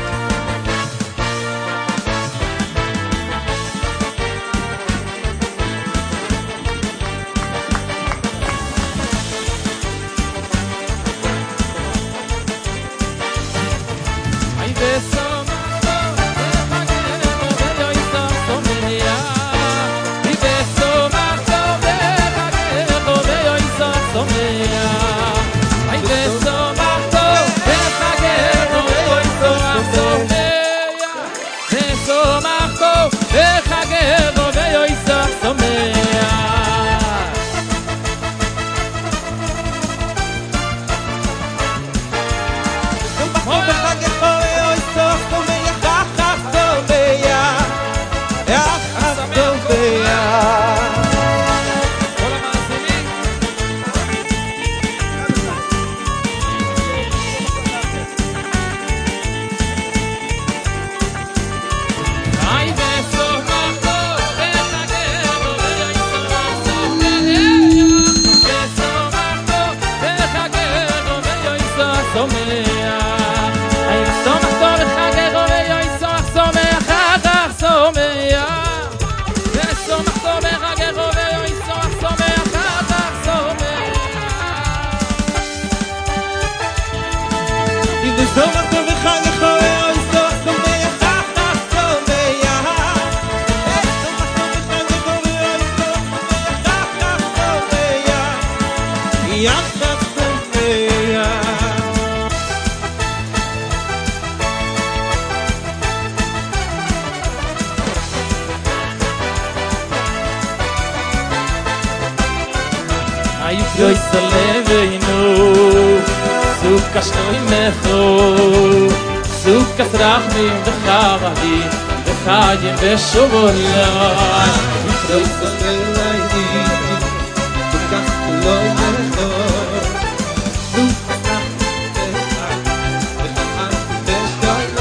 S8: Lucas,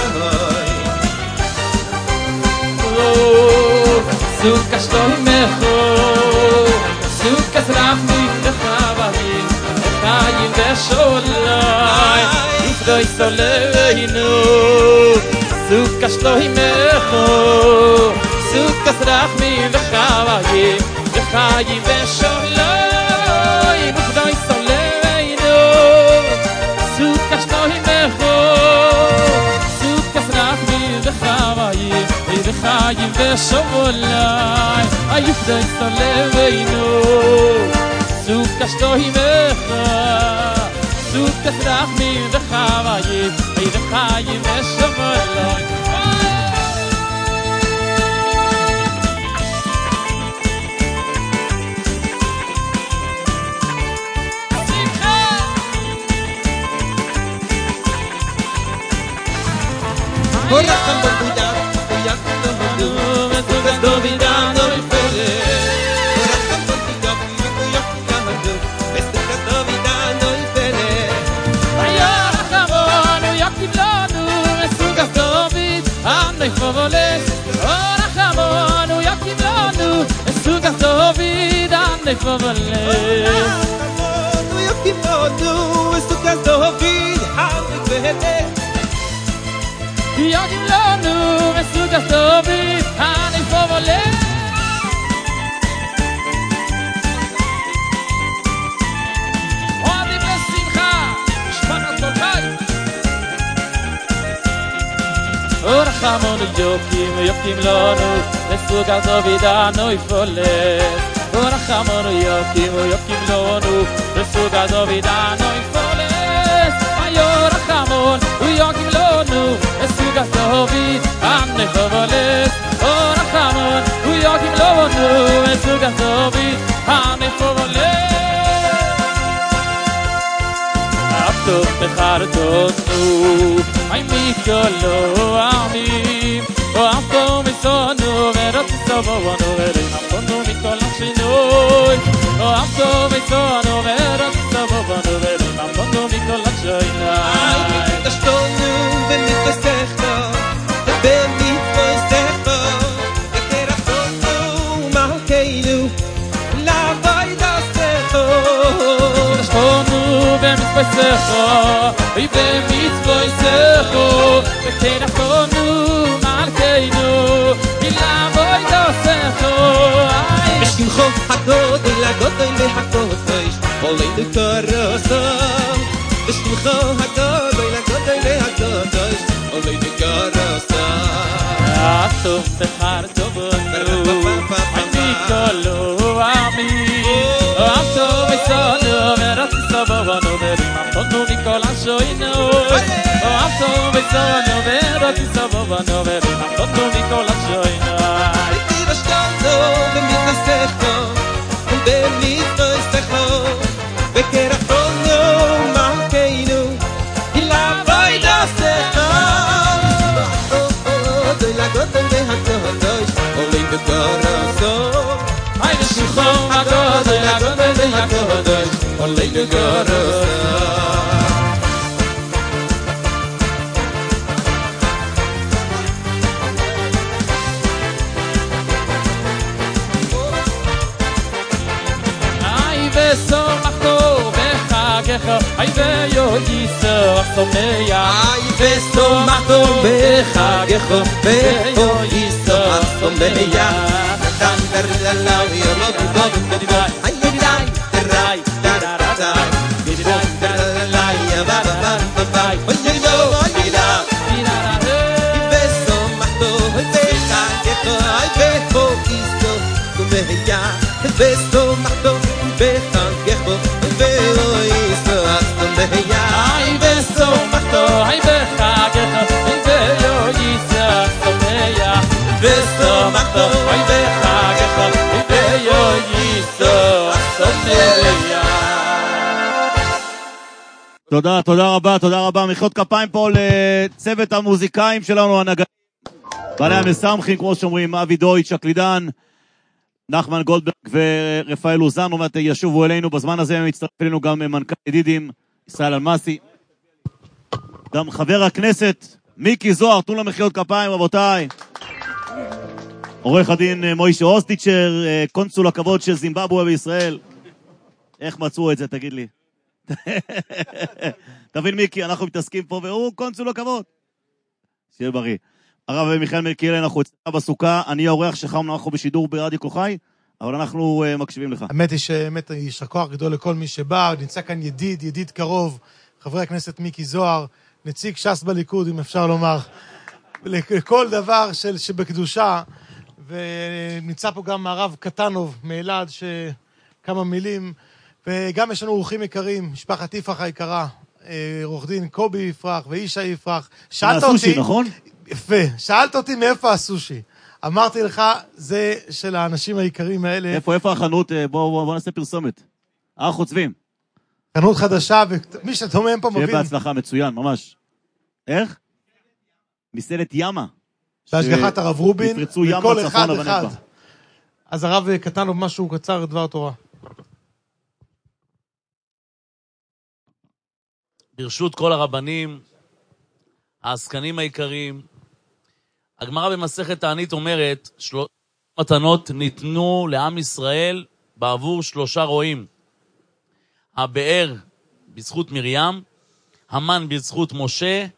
S8: Suka shloi mecho Suka srachmi v'chavayim Echayim v'sholai Ufdoi soleinu Suka shloi mecho Suka srachmi v'chavayim Echayim v'sholai Ufdoi soleinu Suka shloi mecho Suka srachmi v'chavayim Echayim v'sholai Ufdoi soleinu Suka shloi mecho Suka srachmi v'chavayim Echayim v'sholai Oracham b'buda, oyacham b'budu, Sukas dovidano ifele. Oracham b'buda, oyacham b'budu, Sukas dovidano ifele. Ayachamon, oyachim lanu, Sukas dovidano ifele. Orachamon, oyachim lanu, Sukas dovidano ifele. Orachamon, oyachim lanu, Sukas dovidano ifele. Yogim lanu mesugas tovi ani povole Odim lesimcha shpachat kolchai Orachamon yokim yokim lanu mesugas tovi ani povole Orachamon yokim yokim lanu mesugas tovi ani povole Ayorachamon yokim lanu Sugas David, Anne Favoles, Orachamon, Uyogim Lovonu, Sugas David, Anne Favoles. Abtov Mechartonu, Ay Mikolo, Amim, Oamto Misonu, Verot Sobonu, Verimaponu, Mikola Shinoi, Oamto Misonu, Verot Sobonu, Verimaponu, Mikola Shinoi. Ay Mikitastonu, Vemitesecho, Vemitesecho, Veterachonu, Malkeinu, Lavoidasecho. Mikitastonu, Vemitesecho, Vemitesecho, Veterachonu, Malkeinu, Lavoidasecho. B'shimcho hagodol, hagodol v'hakodosh, Oleinu karosam. B'shimcho hagodol, hagodol v'hakodosh, Oleinu karosam. Atov techartovonu, Amikolo amim, Atov v'sonu, Verati sobovonu, Verimaponu Mikola shoinu. Atov v'sonu, Verati sobovonu, Verimaponu Mikola shoinu. Mikitastonu, v'mitesecho, v'mitesecho, Veterachonu, Malkeinu, Lavoidasecho. Hagodol, hagodol v'hakodosh, Oleinu karosam. Ay v'shimcho hagodol, hagodol v'hakodosh, Oleinu karosam. Ay veyo yisach someach Ay vesomachto bechagecho Veyo yisach someach Dan verlalau yolov yolov yolov Ay yolai terai tararai Yolov verlai yavavar vavar Ay yolov yolov Ay vesomachto bechagecho Ay veyo yisach someach Ay vesomachto bechagecho Veyo yisach someach Ay vesomachto ay bechagecho Veyo yisach someach vesomachto ay bechagecho Veyo yisach someach.
S2: תודה, תודה רבה, תודה רבה. מחיאות כפיים פה לצוות המוזיקאים שלנו, הנגנים, בעלי המסמכים, כמו שאומרים, אבי דויטש, הקלידן, נחמן גולדברג ורפאל אוזן, עוד מעט ישובו אלינו. בזמן הזה מצטרף אלינו גם מנכ"ל ידידים, ישראל אלמסי, גם חבר הכנסת מיקי זוהר. תנו לה מחיאות כפיים, רבותיי. עורך הדין מוישה אוסטיצ'ר, קונסול הכבוד של זימבבואה בישראל. איך מצאו את זה, תגיד לי? תבין מיקי, אנחנו מתעסקים פה, והוא קונסול הכבוד. שיהיה בריא. הרב מיכאל מלכיאלי, אנחנו אצלך בסוכה, אני האורח שלך, אנחנו בשידור ברדיו כל חי, אבל אנחנו uh, מקשיבים לך.
S3: האמת היא שבאמת יישר כוח גדול לכל מי שבא, נמצא כאן ידיד, ידיד קרוב, חברי הכנסת מיקי זוהר, נציג ש"ס בליכוד, אם אפשר לומר, לכל דבר של, שבקדושה, ונמצא פה גם הרב קטנוב מאלעד, שכמה מילים, וגם יש לנו אורחים יקרים, משפחת יפרח היקרה, עורך דין קובי יפרח ואישה יפרח. שאלת אותי,
S2: נכון?
S3: יפה, שאלת אותי מאיפה הסושי. אמרתי לך, זה של האנשים העיקרים האלה.
S2: איפה, איפה החנות? בוא, בוא, בוא נעשה פרסומת. הר חוצבים.
S3: חנות חדשה, ומי שתומם פה מבין.
S2: שיהיה בהצלחה, מצוין, ממש. איך? מסעדת ימה.
S3: בהשגחת הרב רובין, וכל אחד אחד. אז הרב קטן לו משהו קצר, דבר תורה.
S9: ברשות כל הרבנים, העסקנים העיקריים, הגמרא במסכת תענית אומרת, שלוש מתנות ניתנו לעם ישראל בעבור שלושה רועים. הבאר בזכות מרים, המן בזכות משה,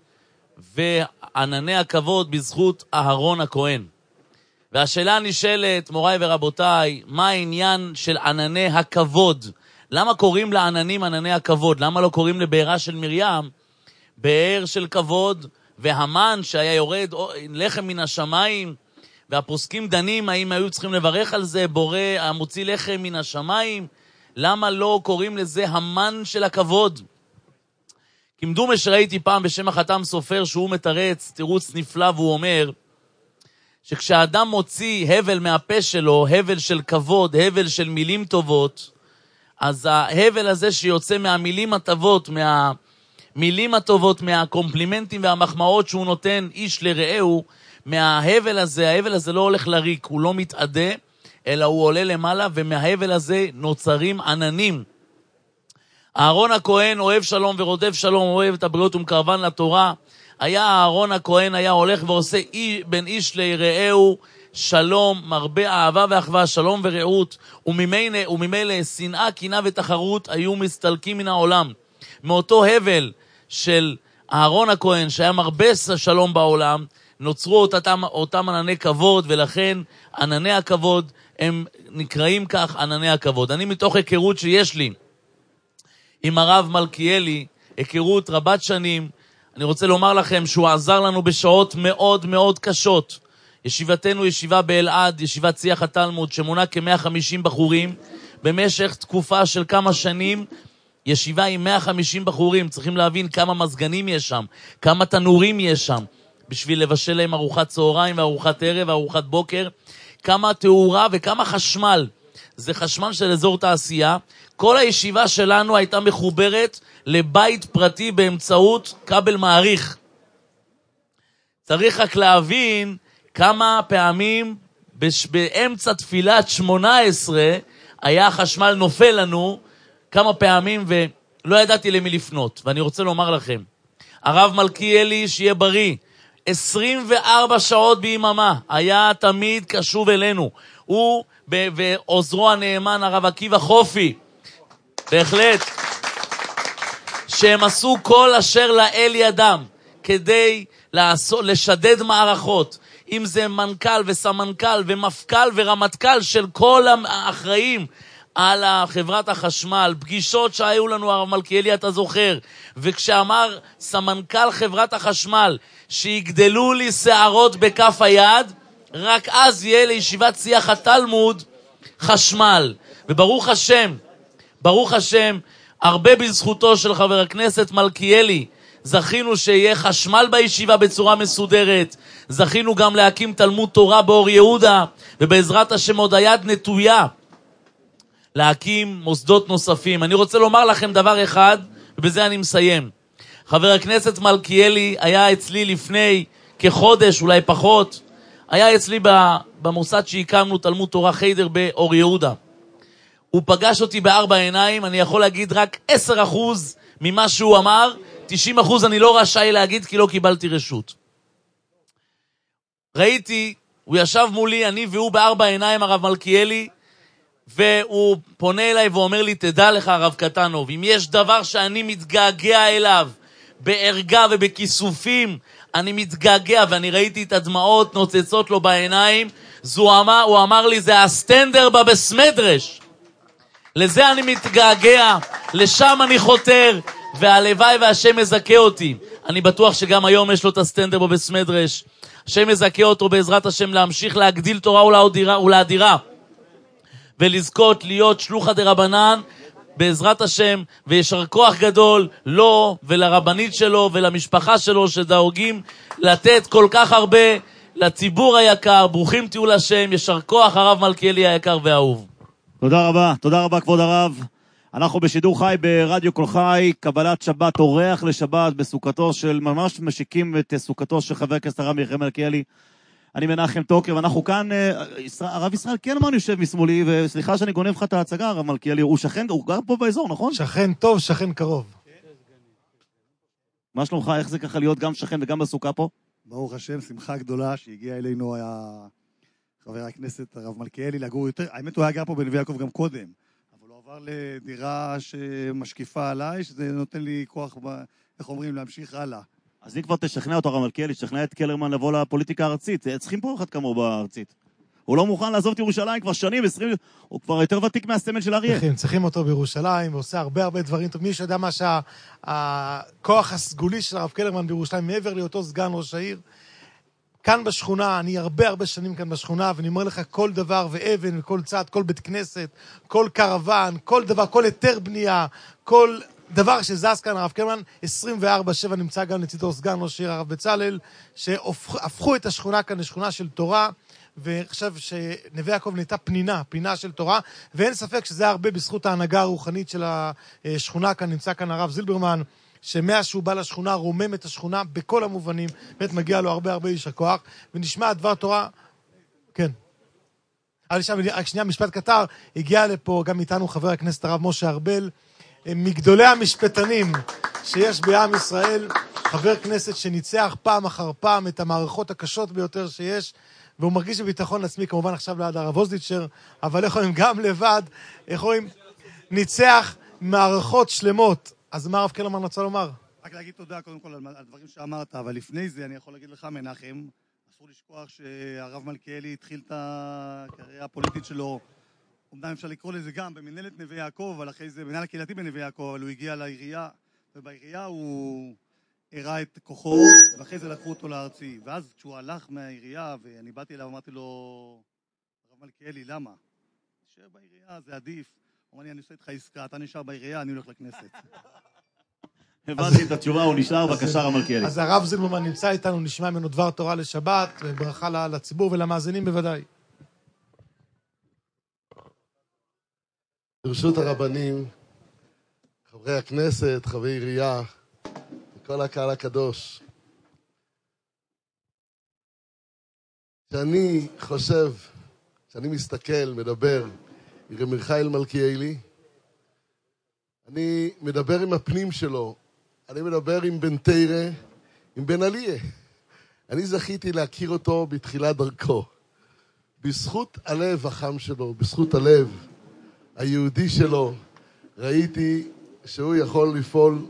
S9: וענני הכבוד בזכות אהרון הכהן. והשאלה נשאלת, מוריי ורבותיי, מה העניין של ענני הכבוד? למה קוראים לעננים ענני הכבוד? למה לא קוראים לבארה של מרים באר של כבוד? והמן שהיה יורד לחם מן השמיים, והפוסקים דנים האם היו צריכים לברך על זה, בורא המוציא לחם מן השמיים? למה לא קוראים לזה המן של הכבוד? כמדומה שראיתי פעם בשם החתם סופר שהוא מתרץ תירוץ נפלא, והוא אומר שכשאדם מוציא הבל מהפה שלו, הבל של כבוד, הבל של מילים טובות, אז ההבל הזה שיוצא מהמילים הטובות, מהמילים הטובות, מהקומפלימנטים והמחמאות שהוא נותן איש לרעהו, מההבל הזה, ההבל הזה לא הולך לריק, הוא לא מתעדה, אלא הוא עולה למעלה, ומההבל הזה נוצרים עננים. אהרון הכהן אוהב שלום ורודף שלום, אוהב את הבריות ומקרבן לתורה. היה אהרון הכהן, היה הולך ועושה בין איש לרעהו שלום, מרבה אהבה ואחווה, שלום ורעות, וממילא, וממילא שנאה, קנאה ותחרות היו מסתלקים מן העולם. מאותו הבל של אהרון הכהן, שהיה מרבה שלום בעולם, נוצרו אותם, אותם ענני כבוד, ולכן ענני הכבוד הם נקראים כך ענני הכבוד. אני מתוך היכרות שיש לי עם הרב מלכיאלי, היכרות רבת שנים, אני רוצה לומר לכם שהוא עזר לנו בשעות מאוד מאוד קשות. ישיבתנו ישיבה באלעד, ישיבת שיח התלמוד, שמונה כ-מאה וחמישים בחורים, במשך תקופה של כמה שנים, ישיבה עם מאה וחמישים בחורים, צריכים להבין כמה מזגנים יש שם, כמה תנורים יש שם, בשביל לבשל להם ארוחת צהריים וארוחת ערב וארוחת בוקר, כמה תאורה וכמה חשמל. זה חשמל של אזור תעשייה. כל הישיבה שלנו הייתה מחוברת לבית פרטי באמצעות כבל מעריך. צריך רק להבין כמה פעמים באמצע תפילת שמונה עשרה היה חשמל נופל לנו כמה פעמים ולא ידעתי למי לפנות. ואני רוצה לומר לכם, הרב מלכיאלי שיהיה בריא, עשרים וארבע שעות ביממה היה תמיד קשוב אלינו. הוא ועוזרו הנאמן הרב עקיבא חופי, בהחלט, שהם עשו כל אשר לאל ידם כדי לעשות, לשדד מערכות, אם זה מנכ"ל וסמנכ"ל ומפכ"ל ורמטכ"ל של כל האחראים על חברת החשמל, פגישות שהיו לנו, הרב מלכיאלי אתה זוכר, וכשאמר סמנכ"ל חברת החשמל שיגדלו לי שערות בכף היד, רק אז יהיה לישיבת שיח התלמוד חשמל. וברוך השם, ברוך השם, הרבה בזכותו של חבר הכנסת מלכיאלי, זכינו שיהיה חשמל בישיבה בצורה מסודרת, זכינו גם להקים תלמוד תורה באור יהודה, ובעזרת השם עוד היד נטויה להקים מוסדות נוספים. אני רוצה לומר לכם דבר אחד, ובזה אני מסיים. חבר הכנסת מלכיאלי היה אצלי לפני כחודש, אולי פחות, היה אצלי במוסד שהקמנו תלמוד תורה חיידר באור יהודה. הוא פגש אותי בארבע עיניים, אני יכול להגיד רק עשרה אחוז ממה שהוא אמר, תשעים אחוז אני לא רשאי להגיד כי לא קיבלתי רשות. ראיתי, הוא ישב מולי, אני והוא בארבע עיניים, הרב מלכיאלי, והוא פונה אליי ואומר לי, תדע לך הרב קטנוב, אם יש דבר שאני מתגעגע אליו, בערגה ובכיסופים, אני מתגעגע, ואני ראיתי את הדמעות נוצצות לו בעיניים, זו אמר, הוא אמר לי, זה הסטנדר בבסמדרש. לזה אני מתגעגע, לשם אני חותר, והלוואי והשם מזכה אותי. אני בטוח שגם היום יש לו את הסטנדר בבסמדרש. השם מזכה אותו בעזרת השם להמשיך להגדיל תורה ולהדירה, ולהדירה. ולזכות להיות שלוחא דרבנן בעזרת השם, וישר כוח גדול לו ולרבנית שלו ולמשפחה שלו שדאוגים לתת כל כך הרבה לציבור היקר. ברוכים תהיו לשם, ישר כוח הרב מלכיאלי היקר והאהוב.
S2: תודה רבה, תודה רבה כבוד הרב. אנחנו בשידור חי ברדיו כל חי, קבלת שבת, אורח לשבת בסוכתו של, ממש משיקים את סוכתו של חבר הכנסת הרב מיכאל מלכיאלי. אני מנחם טוקר, ואנחנו כאן, הרב ישראל קלמן יושב משמאלי, וסליחה שאני גונב לך את ההצגה, הרב מלכיאלי, הוא שכן, הוא גר פה באזור, נכון?
S3: שכן טוב, שכן קרוב.
S2: מה שלומך, איך זה ככה להיות גם שכן וגם בסוכה פה?
S10: ברוך השם, שמחה גדולה שהגיע אלינו חבר הכנסת הרב מלכיאלי לגור יותר, האמת הוא היה גר פה בנווה יעקב גם קודם, אבל הוא עבר לדירה שמשקיפה עליי, שזה נותן לי כוח, איך אומרים, להמשיך הלאה.
S2: אז אם כבר תשכנע אותו הרב מלכיאלי, תשכנע את קלרמן לבוא לפוליטיקה הארצית, צריכים פה אחד כמוהו בארצית. הוא לא מוכן לעזוב את ירושלים כבר שנים, עשרים, הוא כבר יותר ותיק מהסמל של אריה.
S3: צריכים, צריכים אותו בירושלים, ועושה הרבה הרבה דברים טוב. מי שיודע מה שהכוח הסגולי של הרב קלרמן בירושלים, מעבר להיותו סגן ראש העיר, כאן בשכונה, אני הרבה הרבה שנים כאן בשכונה, ואני אומר לך כל דבר ואבן, כל צעד, כל בית כנסת, כל קרוון, כל דבר, כל היתר בנייה, כל דבר שזז כאן הרב קלרמן, עשרים וארבע שבע נמצא גם לצידו סגן ראש העיר הרב בצלאל, שהפכו את השכונה כאן לשכונה של תורה, וחשב שנווה יעקב נהייתה פנינה, פנינה של תורה, ואין ספק שזה הרבה בזכות ההנהגה הרוחנית של השכונה כאן. נמצא כאן הרב זילברמן, שמאז שהוא בא לשכונה רומם את השכונה בכל המובנים, באמת מגיע לו הרבה הרבה יישר כוח, ונשמע דבר תורה, כן. אבל שם, רק שנייה, משפט קטר, הגיע לפה גם איתנו חבר הכנסת הרב משה ארבל, מגדולי המשפטנים שיש בעם ישראל, חבר כנסת שניצח פעם אחר פעם את המערכות הקשות ביותר שיש, והוא מרגיש בביטחון עצמי, כמובן עכשיו ליד הרב אוזדיצ'ר, אבל איך אומרים, גם לבד, איך אומרים, ניצח מערכות שלמות. אז מה הרב קלרמן רצה לומר?
S10: רק להגיד תודה קודם כל על הדברים שאמרת, אבל לפני זה אני יכול להגיד לך מנחם, אסור לשכוח שהרב מלכיאלי התחיל את הקריירה הפוליטית שלו, אומנם אפשר לקרוא לזה גם במנהלת נווה יעקב, אבל אחרי זה במנהל הקהילתי בנווה יעקב, אבל הוא הגיע לעירייה, ובעירייה הוא הראה את כוחו, ואחרי זה לקחו אותו לארצי. ואז כשהוא הלך מהעירייה, ואני באתי אליו, אמרתי לו, הרב מלכיאלי, למה? נשאר בעירייה, זה עדיף. הוא אמר לי, אני עושה איתך עסקה, אתה נשאר בעירייה, אני הולך לכנסת.
S2: הבנתי את התשובה, הוא נשאר, בבקשה הרב מלכיאלי.
S3: אז הרב זילברמן נמצא איתנו, נשמע ממנו דבר תורה לשבת, וברכה לציבור ולמאזינים בוודאי.
S11: ברשות הרבנים, חברי הכנסת, חברי עירייה, וכל הקהל הקדוש, שאני חושב, שאני מסתכל, מדבר עם מיכאל מלכיאלי, אני מדבר עם הפנים שלו, אני מדבר עם בן תירה, עם בן עליה. אני זכיתי להכיר אותו בתחילת דרכו. בזכות הלב החם שלו, בזכות הלב היהודי שלו, ראיתי שהוא יכול לפעול,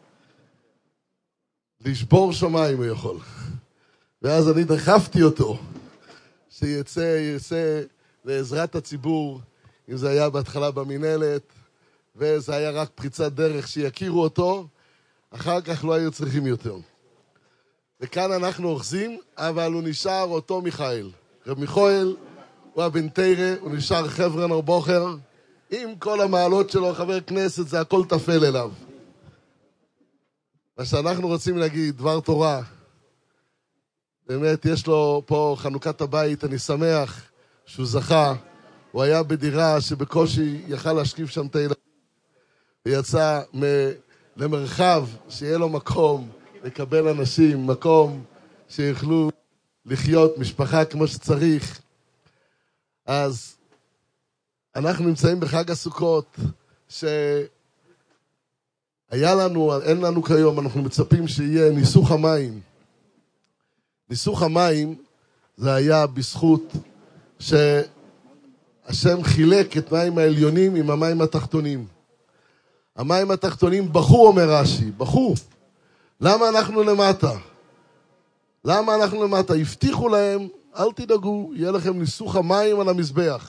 S11: לשבור שמיים הוא יכול. ואז אני דחפתי אותו, שיצא, יצא לעזרת הציבור, אם זה היה בהתחלה במנהלת, וזה היה רק פריצת דרך שיכירו אותו, אחר כך לא היו צריכים יותר. וכאן אנחנו אוחזים, אבל הוא נשאר אותו מיכאל. רב מיכאל הוא הבן תירה, הוא נשאר חבר'ה נרבוכר, עם כל המעלות שלו, חבר כנסת, זה הכל תפל אליו. מה שאנחנו רוצים להגיד, דבר תורה, באמת יש לו פה חנוכת הבית, אני שמח שהוא זכה, הוא היה בדירה שבקושי יכל להשקיף שם את הילדים, ויצא מ- למרחב שיהיה לו מקום לקבל אנשים, מקום שיוכלו לחיות משפחה כמו שצריך. אז אנחנו נמצאים בחג הסוכות, שהיה לנו, אין לנו כיום, אנחנו מצפים שיהיה ניסוך המים. ניסוך המים זה היה בזכות שהשם חילק את מים העליונים עם המים התחתונים. המים התחתונים בחו, אומר רש"י, בחו. למה אנחנו למטה? למה אנחנו למטה? הבטיחו להם, אל תדאגו, יהיה לכם ניסוך המים על המזבח.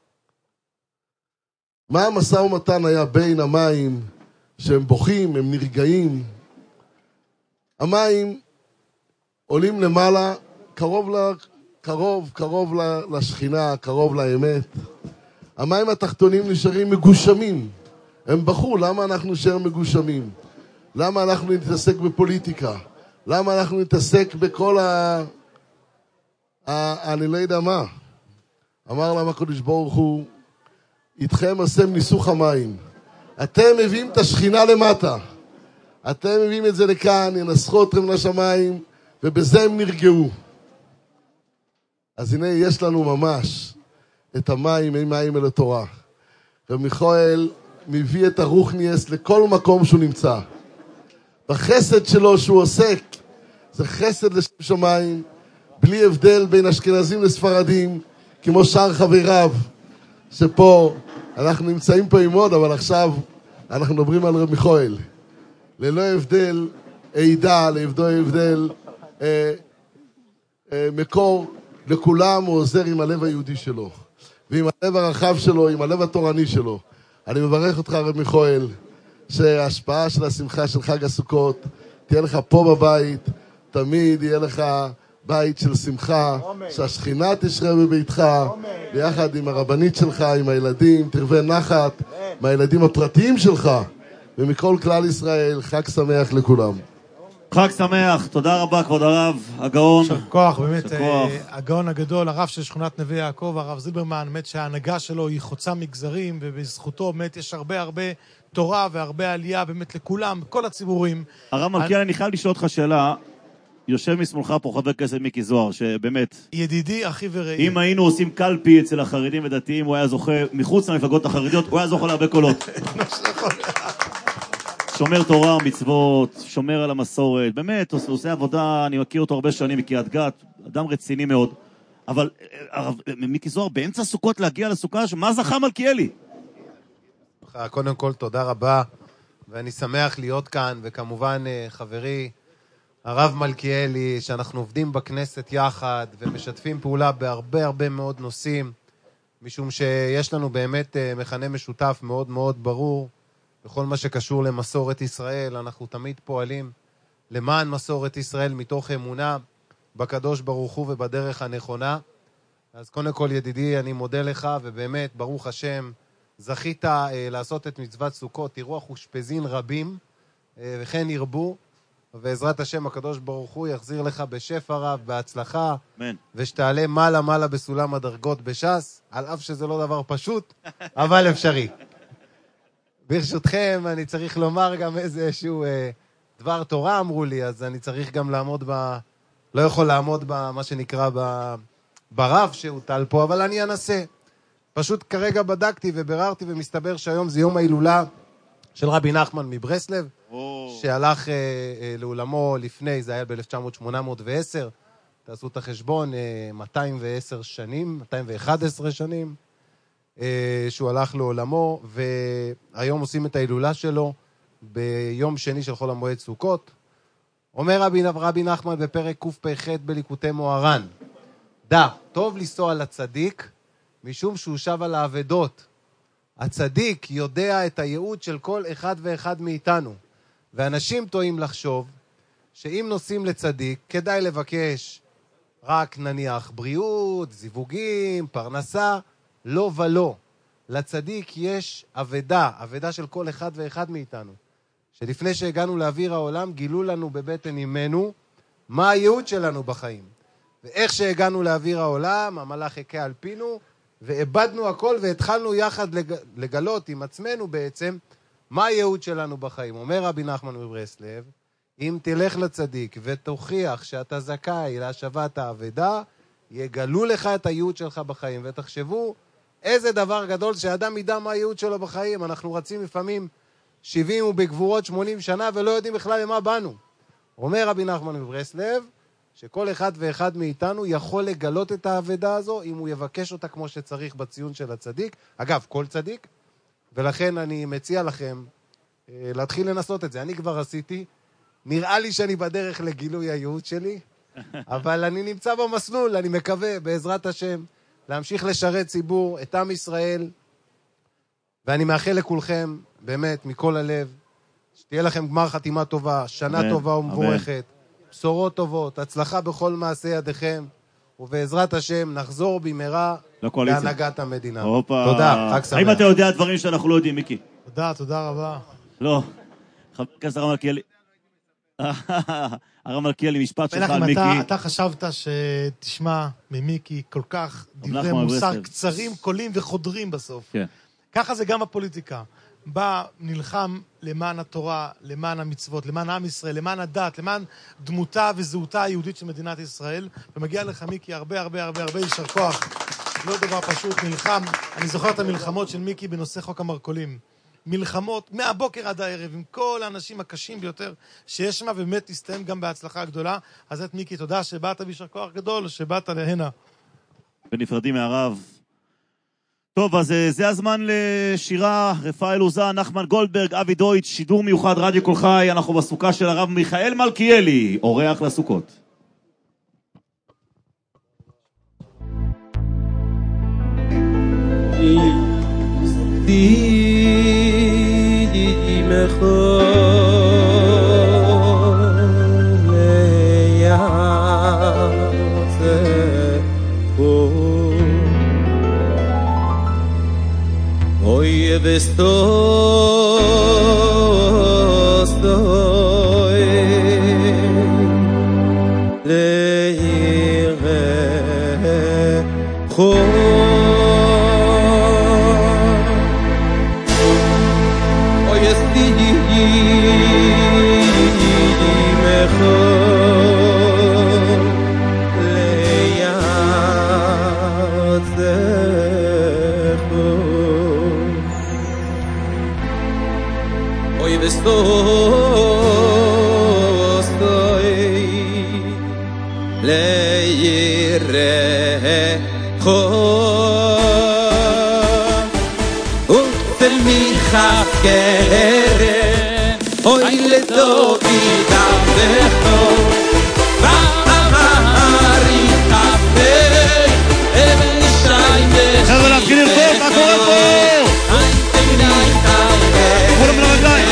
S11: מה המשא ומתן היה בין המים שהם בוכים, הם נרגעים? המים עולים למעלה, קרוב, ל, קרוב, קרוב לשכינה, קרוב לאמת. המים התחתונים נשארים מגושמים. הם בחו, למה אנחנו נשאר מגושמים? למה אנחנו נתעסק בפוליטיקה? למה אנחנו נתעסק בכל ה... ה... אני לא יודע מה. אמר להם הקדוש ברוך הוא, איתכם עשם ניסוך המים. אתם מביאים את השכינה למטה. אתם מביאים את זה לכאן, ינסחו אתכם לשמיים, ובזה הם נרגעו. אז הנה יש לנו ממש את המים, הם מים אל התורה. ומיכאל מביא את הרוחניאס לכל מקום שהוא נמצא. בחסד שלו שהוא עוסק, זה חסד לשם שמיים, בלי הבדל בין אשכנזים לספרדים, כמו שאר חבריו, שפה אנחנו נמצאים פה עם עוד, אבל עכשיו אנחנו מדברים על רב מיכאל. ללא הבדל עידה, ללא הבדל אה, אה, מקור, לכולם הוא עוזר עם הלב היהודי שלו, ועם הלב הרחב שלו, עם הלב התורני שלו. אני מברך אותך רב מיכאל, שההשפעה של השמחה של חג הסוכות תהיה לך פה בבית, תמיד יהיה לך בית של שמחה, שהשכינה תשרה בביתך, ביחד עם הרבנית שלך, עם הילדים, תרווה נחת, מהילדים הפרטיים שלך, ומכל כלל ישראל, חג שמח לכולם.
S2: חג שמח, תודה רבה כבוד הרב, הגאון.
S3: יישר כוח, באמת, הגאון הגדול, הרב של שכונת נווה יעקב, הרב זילברמן, באמת שההנהגה שלו היא חוצה מגזרים, ובזכותו באמת יש הרבה הרבה תורה והרבה עלייה, באמת לכולם, כל הציבורים.
S2: הרב מלכיאלי, אני חייב לשאול אותך שאלה, יושב משמאלך פה חבר כנסת מיקי זוהר, שבאמת...
S3: ידידי, אחי ורעי.
S2: אם היינו עושים קלפי אצל החרדים ודתיים, הוא היה זוכה, מחוץ למפלגות החרדיות, הוא היה זוכה להרבה קולות. שומר תורה, מצוות, שומר על המסורת, באמת, הוא עושה עבודה, אני מכיר אותו הרבה שנים מקריית גת, אדם רציני מאוד. אבל הרב, מיקי זוהר, באמצע סוכות להגיע לסוכה, מה זכה מלכיאלי?
S12: קודם כל, תודה רבה, ואני שמח להיות כאן, וכמובן, חברי, הרב מלכיאלי, שאנחנו עובדים בכנסת יחד, ומשתפים פעולה בהרבה הרבה מאוד נושאים, משום שיש לנו באמת מכנה משותף מאוד מאוד ברור, בכל מה שקשור למסורת ישראל. אנחנו תמיד פועלים למען מסורת ישראל, מתוך אמונה בקדוש ברוך הוא ובדרך הנכונה. אז קודם כל ידידי, אני מודה לך, ובאמת, ברוך השם, זכית אה, לעשות את מצוות סוכות, תראו אחושפזין רבים, אה, וכן ירבו, ועזרת השם הקדוש ברוך הוא יחזיר לך בשפע רב, בהצלחה,
S2: אמן.
S12: ושתעלה מעלה מעלה בסולם הדרגות בש"ס, על אף שזה לא דבר פשוט, אבל אפשרי. ברשותכם, אני צריך לומר גם איזשהו אה, דבר תורה אמרו לי, אז אני צריך גם לעמוד ב... לא יכול לעמוד במה שנקרא ב... ברב שהוטל פה, אבל אני אנסה. פשוט כרגע בדקתי ובררתי, ומסתבר שהיום זה יום ההילולה של רבי נחמן מברסלב, oh. שהלך אה, אה, לעולמו לפני, זה היה ב-אלף תשע מאות שמונה מאות ועשר, תעשו את החשבון, אה, מאתיים ועשר שנים, מאתיים ואחת עשרה שנים, אה, שהוא הלך לעולמו, והיום עושים את ההילולה שלו ביום שני של חול המועד סוכות. אומר רבי, רבי נחמן בפרק קפ"ח בליקוטי מוהר"ן, דע, טוב לנסוע לצדיק, משום שהוא שב על האבדות. הצדיק יודע את הייעוד של כל אחד ואחד מאיתנו. ואנשים טועים לחשוב שאם נוסעים לצדיק, כדאי לבקש רק נניח בריאות, זיווגים, פרנסה, לא ולא. לצדיק יש אבדה, אבדה של כל אחד ואחד מאיתנו. שלפני שהגענו לאוויר העולם, גילו לנו בבטן אימנו מה הייעוד שלנו בחיים. ואיך שהגענו לאוויר העולם, המלאך הכה על פינו, ואיבדנו הכל והתחלנו יחד לג... לגלות עם עצמנו בעצם מה הייעוד שלנו בחיים. אומר רבי נחמן מברסלב, אם תלך לצדיק ותוכיח שאתה זכאי להשבת האבדה, יגלו לך את הייעוד שלך בחיים. ותחשבו איזה דבר גדול שאדם ידע מה הייעוד שלו בחיים. אנחנו רצים לפעמים שבעים ובגבורות שמונים שנה ולא יודעים בכלל למה באנו. אומר רבי נחמן מברסלב, שכל אחד ואחד מאיתנו יכול לגלות את העבודה הזו, אם הוא יבקש אותה כמו שצריך בציון של הצדיק. אגב, כל צדיק, ולכן אני מציע לכם אה, להתחיל לנסות את זה. אני כבר עשיתי, נראה לי שאני בדרך לגילוי הייעוד שלי, אבל אני נמצא במסלול, אני מקווה, בעזרת השם, להמשיך לשרת ציבור, את עם ישראל, ואני מאחל לכולכם, באמת, מכל הלב, שתהיה לכם גמר חתימה טובה, שנה אמן, טובה ומבורכת, אמן. בשורות טובות, הצלחה בכל מעשה ידיכם, ובעזרת השם נחזור במהרה להנהגת המדינה.
S2: אופה.
S12: תודה, חג שמח.
S2: האם אתה יודע דברים שאנחנו לא יודעים, מיקי?
S3: תודה, תודה רבה.
S2: לא, חבר הכנסת הרב מלכיאלי. הרב מלכיאלי, משפט שלך על מיקי.
S3: אתה חשבת שתשמע ממיקי כל כך דברי מוסר קצרים, קולים וחודרים בסוף.
S2: כן.
S3: ככה זה גם בפוליטיקה. בא, נלחם למען התורה, למען המצוות, למען עם ישראל, למען הדת, למען דמותה וזהותה היהודית של מדינת ישראל, ומגיע לך מיקי הרבה הרבה הרבה הרבה יישר כוח. לא דבר פשוט, נלחם. אני זוכר את המלחמות של מיקי בנושא חוק המרכולים. מלחמות מהבוקר עד הערב, עם כל האנשים הקשים ביותר שיש שם, ובאמת תסתיים גם בהצלחה גדולה. אז את מיקי, תודה שבאת ביישר כוח גדול, שבאת להנה.
S2: ונפרדים מהרב. טוב, אז זה הזמן לשירה, רפאל עוזה, נחמן גולדברג, אבי דויטש, שידור מיוחד רדיו כל חי, אנחנו בסוכה של הרב מיכאל מלכיאלי, אורח לסוכות.
S13: Vestos doy leire ho hoy esti mejor leyatze estoy leire ho ufel mi khakere hoy le dobi da becho va amari khafe even shai de
S2: חבר'ה, להתחיל לרקוד, מה קורה פה? כולם לרגליים.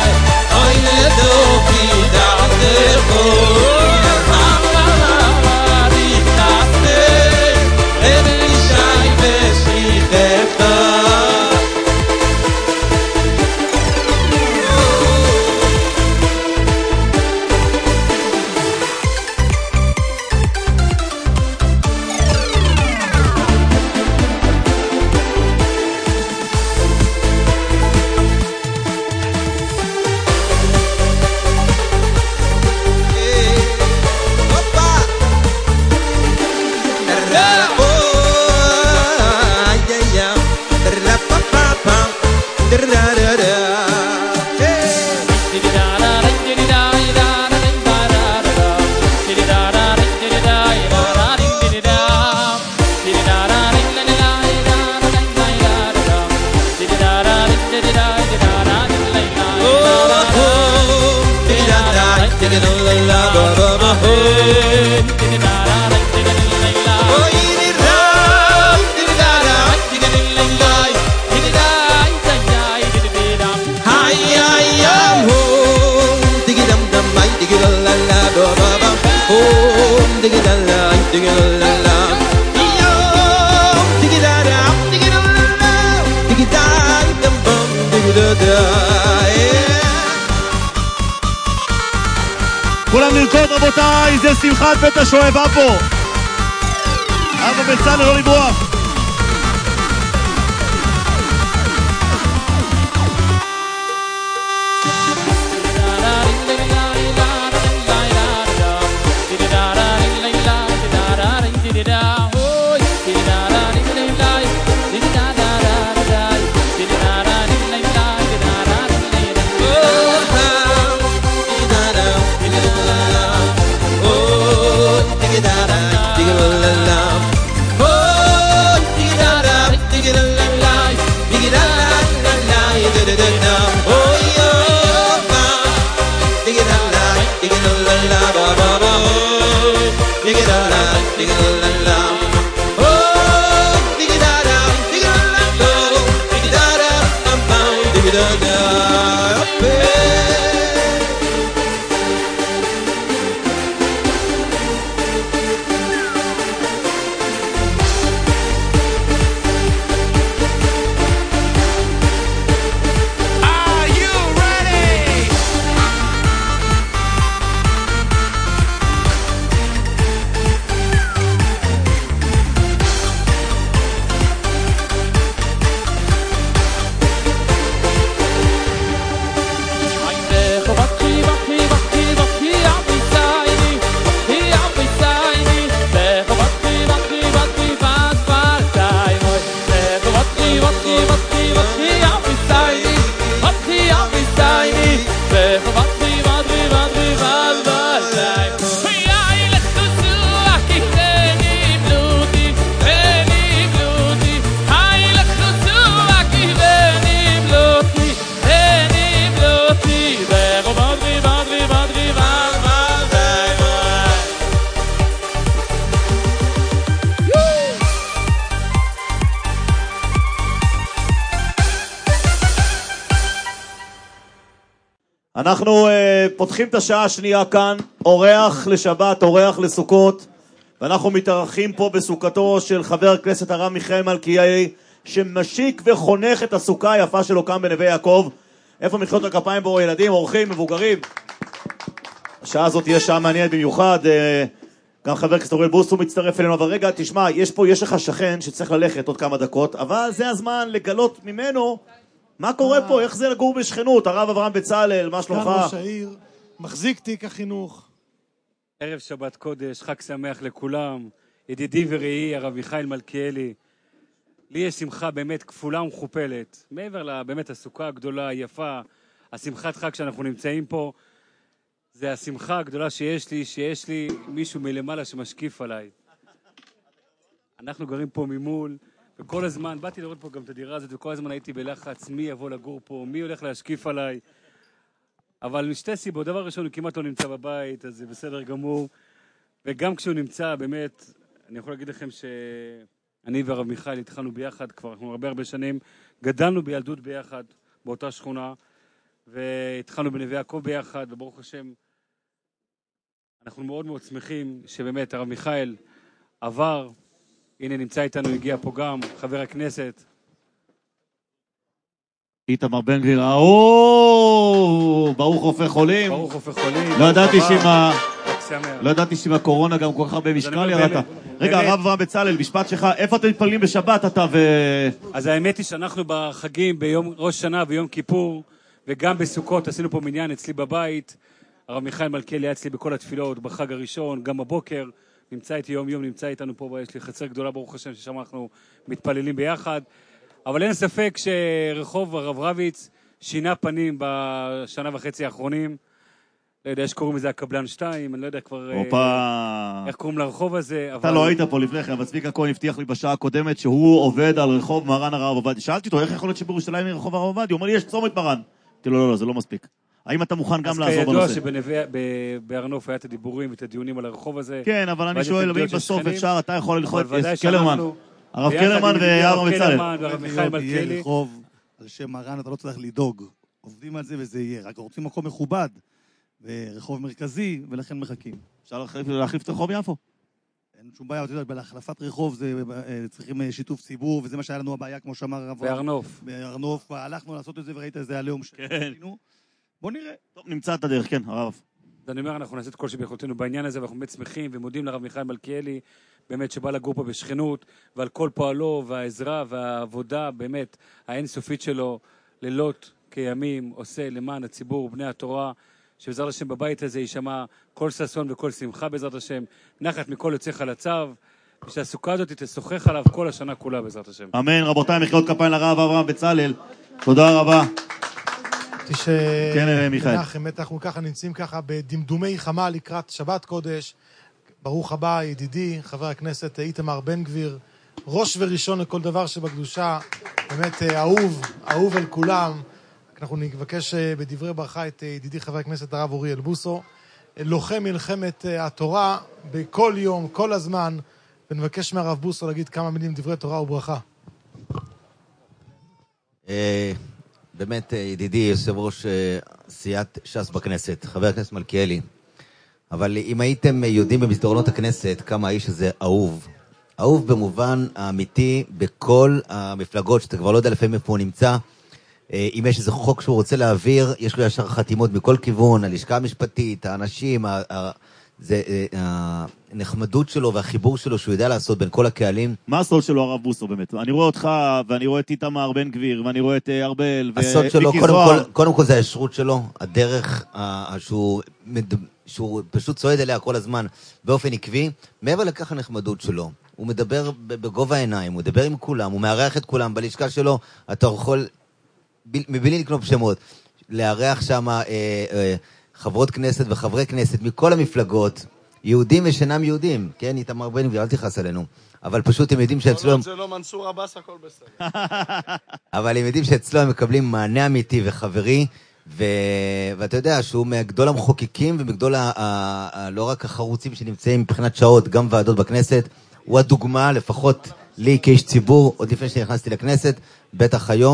S2: כולם לרקוד רבותיי, זה שמחת בית השואב אבו אבו בצלאל, לא לברוח.
S13: Oh
S2: אנחנו uh, פותחים את השעה השנייה כאן, אורח לשבת, אורח לסוכות, ואנחנו מתארחים פה בסוכתו של חבר הכנסת הרב מיכאל מלכיאלי, שמשיק וחונך את הסוכה היפה שלו כאן בנווה יעקב. איפה מחיאות הכפיים בו ילדים, אורחים, מבוגרים? השעה הזאת תהיה שעה מעניינת במיוחד, גם חבר הכנסת אוריאל בוסו מצטרף אלינו, אבל רגע, תשמע, יש פה, יש לך שכן שצריך ללכת עוד כמה דקות, אבל זה הזמן לגלות ממנו מה קורה פה, איך זה לגור בשכנות. הרב אברהם בצלאל, מה שלומך?
S3: כאן ראש העיר, מחזיק תיק החינוך.
S14: ערב שבת קודש, חג שמח לכולם, ידידי ורעי הרב מיכאל מלכיאלי. לי יש שמחה באמת כפולה ומכופלת, מעבר לבאמת הסוכה הגדולה, היפה, השמחת חג שאנחנו נמצאים פה, זה השמחה הגדולה שיש לי, שיש לי מישהו מלמעלה שמשקיף עליי. אנחנו גרים פה ממול, וכל הזמן, באתי לראות פה גם את הדירה הזאת, וכל הזמן הייתי בלחץ, מי יבוא לגור פה, מי הולך להשקיף עליי. אבל משתי סיבות, דבר ראשון, הוא כמעט לא נמצא בבית, אז זה בסדר גמור. וגם כשהוא נמצא, באמת, אני יכול להגיד לכם שאני והרב מיכאל התחלנו ביחד, כבר אנחנו הרבה הרבה שנים, גדלנו בילדות ביחד, באותה שכונה, והתחלנו בנווה יעקב ביחד, וברוך השם, אנחנו מאוד מאוד שמחים שבאמת הרב מיכאל עבר, הנה נמצא איתנו, הגיע פה גם חבר הכנסת
S2: איתמר בן גביר, או ברוך רופא חולים.
S14: ברוך רופא חולים.
S2: לא ידעתי שעם ה... לא ידעתי שעם הקורונה גם כל כך הרבה משקל ירדת. רגע, הרב אברהם בצלאל, משפט שלך, איפה אתם מתפללים בשבת אתה ו...
S14: אז האמת היא שאנחנו בחגים ביום ראש שנה ויום כיפור, וגם בסוכות עשינו פה מניין אצלי בבית. הרב מיכאל מלכיאלי היה אצלי בכל התפילות, בחג הראשון, גם בבוקר, נמצא איתי יום יום, נמצא איתנו פה, יש לי חצר גדולה ברוך השם ששם אנחנו מתפללים ביחד. אבל אין ספק שרחוב הרב רביץ שינה פנים בשנה וחצי האחרונים. לא יודע, יש קוראים לזה הקבלן שתיים, אני לא יודע כבר איך קוראים לרחוב הזה.
S2: אתה לא היית פה לפני כן, אבל צביקה כהן הבטיח לי בשעה הקודמת שהוא עובד על רחוב מרן הרב עובדיה. שאלתי אותו, איך יכול להיות שבירושלים היא רחוב הרב עובדיה? הוא אומר לי, יש צומת מרן. אמרתי לו, לא, לא, זה לא מספיק. האם אתה מוכן גם לעזור בנושא?
S14: אז כידוע שבהרנוף היה את הדיבורים ואת הדיונים על הרחוב הזה.
S2: כן, אבל אני שואל, ואם בסוף אפשר, אתה יכול ללכות את קלרמן. הרב קלרמן והרב בצלאל.
S14: והרב מיכאל מלכיאלי.
S10: יהיה רחוב על שם מרן, אתה לא צריך לדאוג. עובדים על זה וזה יהיה. רק רוצים מקום מכובד, ורחוב מרכזי, ולכן מחכים.
S2: אפשר להחליף את רחוב יפו?
S10: אין שום בעיה, אתה יודע, בהחלפת רחוב צריכים שיתוף ציבור, וזה מה שהיה לנו הבעיה, כמו שאמר הרב.
S14: בהרנוף.
S10: בהרנוף, הלכנו לעשות את זה וראית את זה הלאום שלנו. בוא נראה.
S2: טוב, נמצא את הדרך, כן, הרב.
S14: אני אומר, אנחנו נעשה את כל שביכולתנו בעניין הזה, ואנחנו באמת שמחים ומודים לרב מיכאל מלכיאלי, באמת שבא לגור פה בשכנות, ועל כל פועלו והעזרה והעבודה, באמת, האינסופית שלו, לילות כימים, עושה למען הציבור ובני התורה, שבעזרת השם בבית הזה יישמע כל ששון וכל שמחה בעזרת השם, נחת מכל יוצא חלציו, ושהסוכה הזאת תשוחח עליו כל השנה כולה בעזרת השם.
S2: אמן. רבותיי, מחיאות כפיים לרב אברהם בצלאל. תודה רבה. כן, מיכאל.
S3: אנחנו ככה נמצאים ככה בדמדומי חמה לקראת שבת קודש. ברוך הבא, ידידי, חבר הכנסת איתמר בן גביר, ראש וראשון לכל דבר שבקדושה, באמת אהוב, אהוב על כולם. אנחנו נבקש בדברי ברכה את ידידי חבר הכנסת הרב אוריאל בוסו, לוחם מלחמת התורה בכל יום, כל הזמן, ונבקש מהרב בוסו להגיד כמה מילים דברי תורה וברכה.
S15: באמת ידידי יושב ראש סיעת ש"ס בכנסת, חבר הכנסת מלכיאלי, אבל אם הייתם יודעים במסדרונות הכנסת כמה האיש הזה אהוב, אהוב במובן האמיתי בכל המפלגות, שאתה כבר לא יודע לפעמים איפה הוא נמצא, אם יש איזה חוק שהוא רוצה להעביר, יש לו ישר חתימות מכל כיוון, הלשכה המשפטית, האנשים, זה הנחמדות שלו והחיבור שלו שהוא יודע לעשות בין כל הקהלים.
S2: מה הסוד שלו הרב בוסו באמת? אני רואה אותך ואני רואה את איתמר בן גביר ואני רואה את ארבל
S15: הסוד שלו, קודם כל, קודם כל זה הישרות שלו, הדרך שהוא, שהוא פשוט צועד אליה כל הזמן באופן עקבי. מעבר לכך הנחמדות שלו, הוא מדבר בגובה העיניים, הוא מדבר עם כולם, הוא מארח את כולם בלשכה שלו. אתה יכול מבלי לקנוב שמות לארח שם אה, אה, חברות כנסת וחברי כנסת מכל המפלגות, יהודים ושאינם יהודים, כן, איתמר בן גביר, אל תכעס עלינו, אבל פשוט הם יודעים שאצלו...
S11: זה לא מנסור עבאס, הכל בסדר.
S15: אבל הם יודעים שאצלו הם מקבלים מענה אמיתי וחברי, ו... ואתה יודע שהוא מגדול המחוקקים ומגדול ה... ה... לא רק החרוצים שנמצאים מבחינת שעות, גם ועדות בכנסת, הוא הדוגמה, לפחות לי כאיש ציבור, עוד לפני שנכנסתי לכנסת, בטח היום,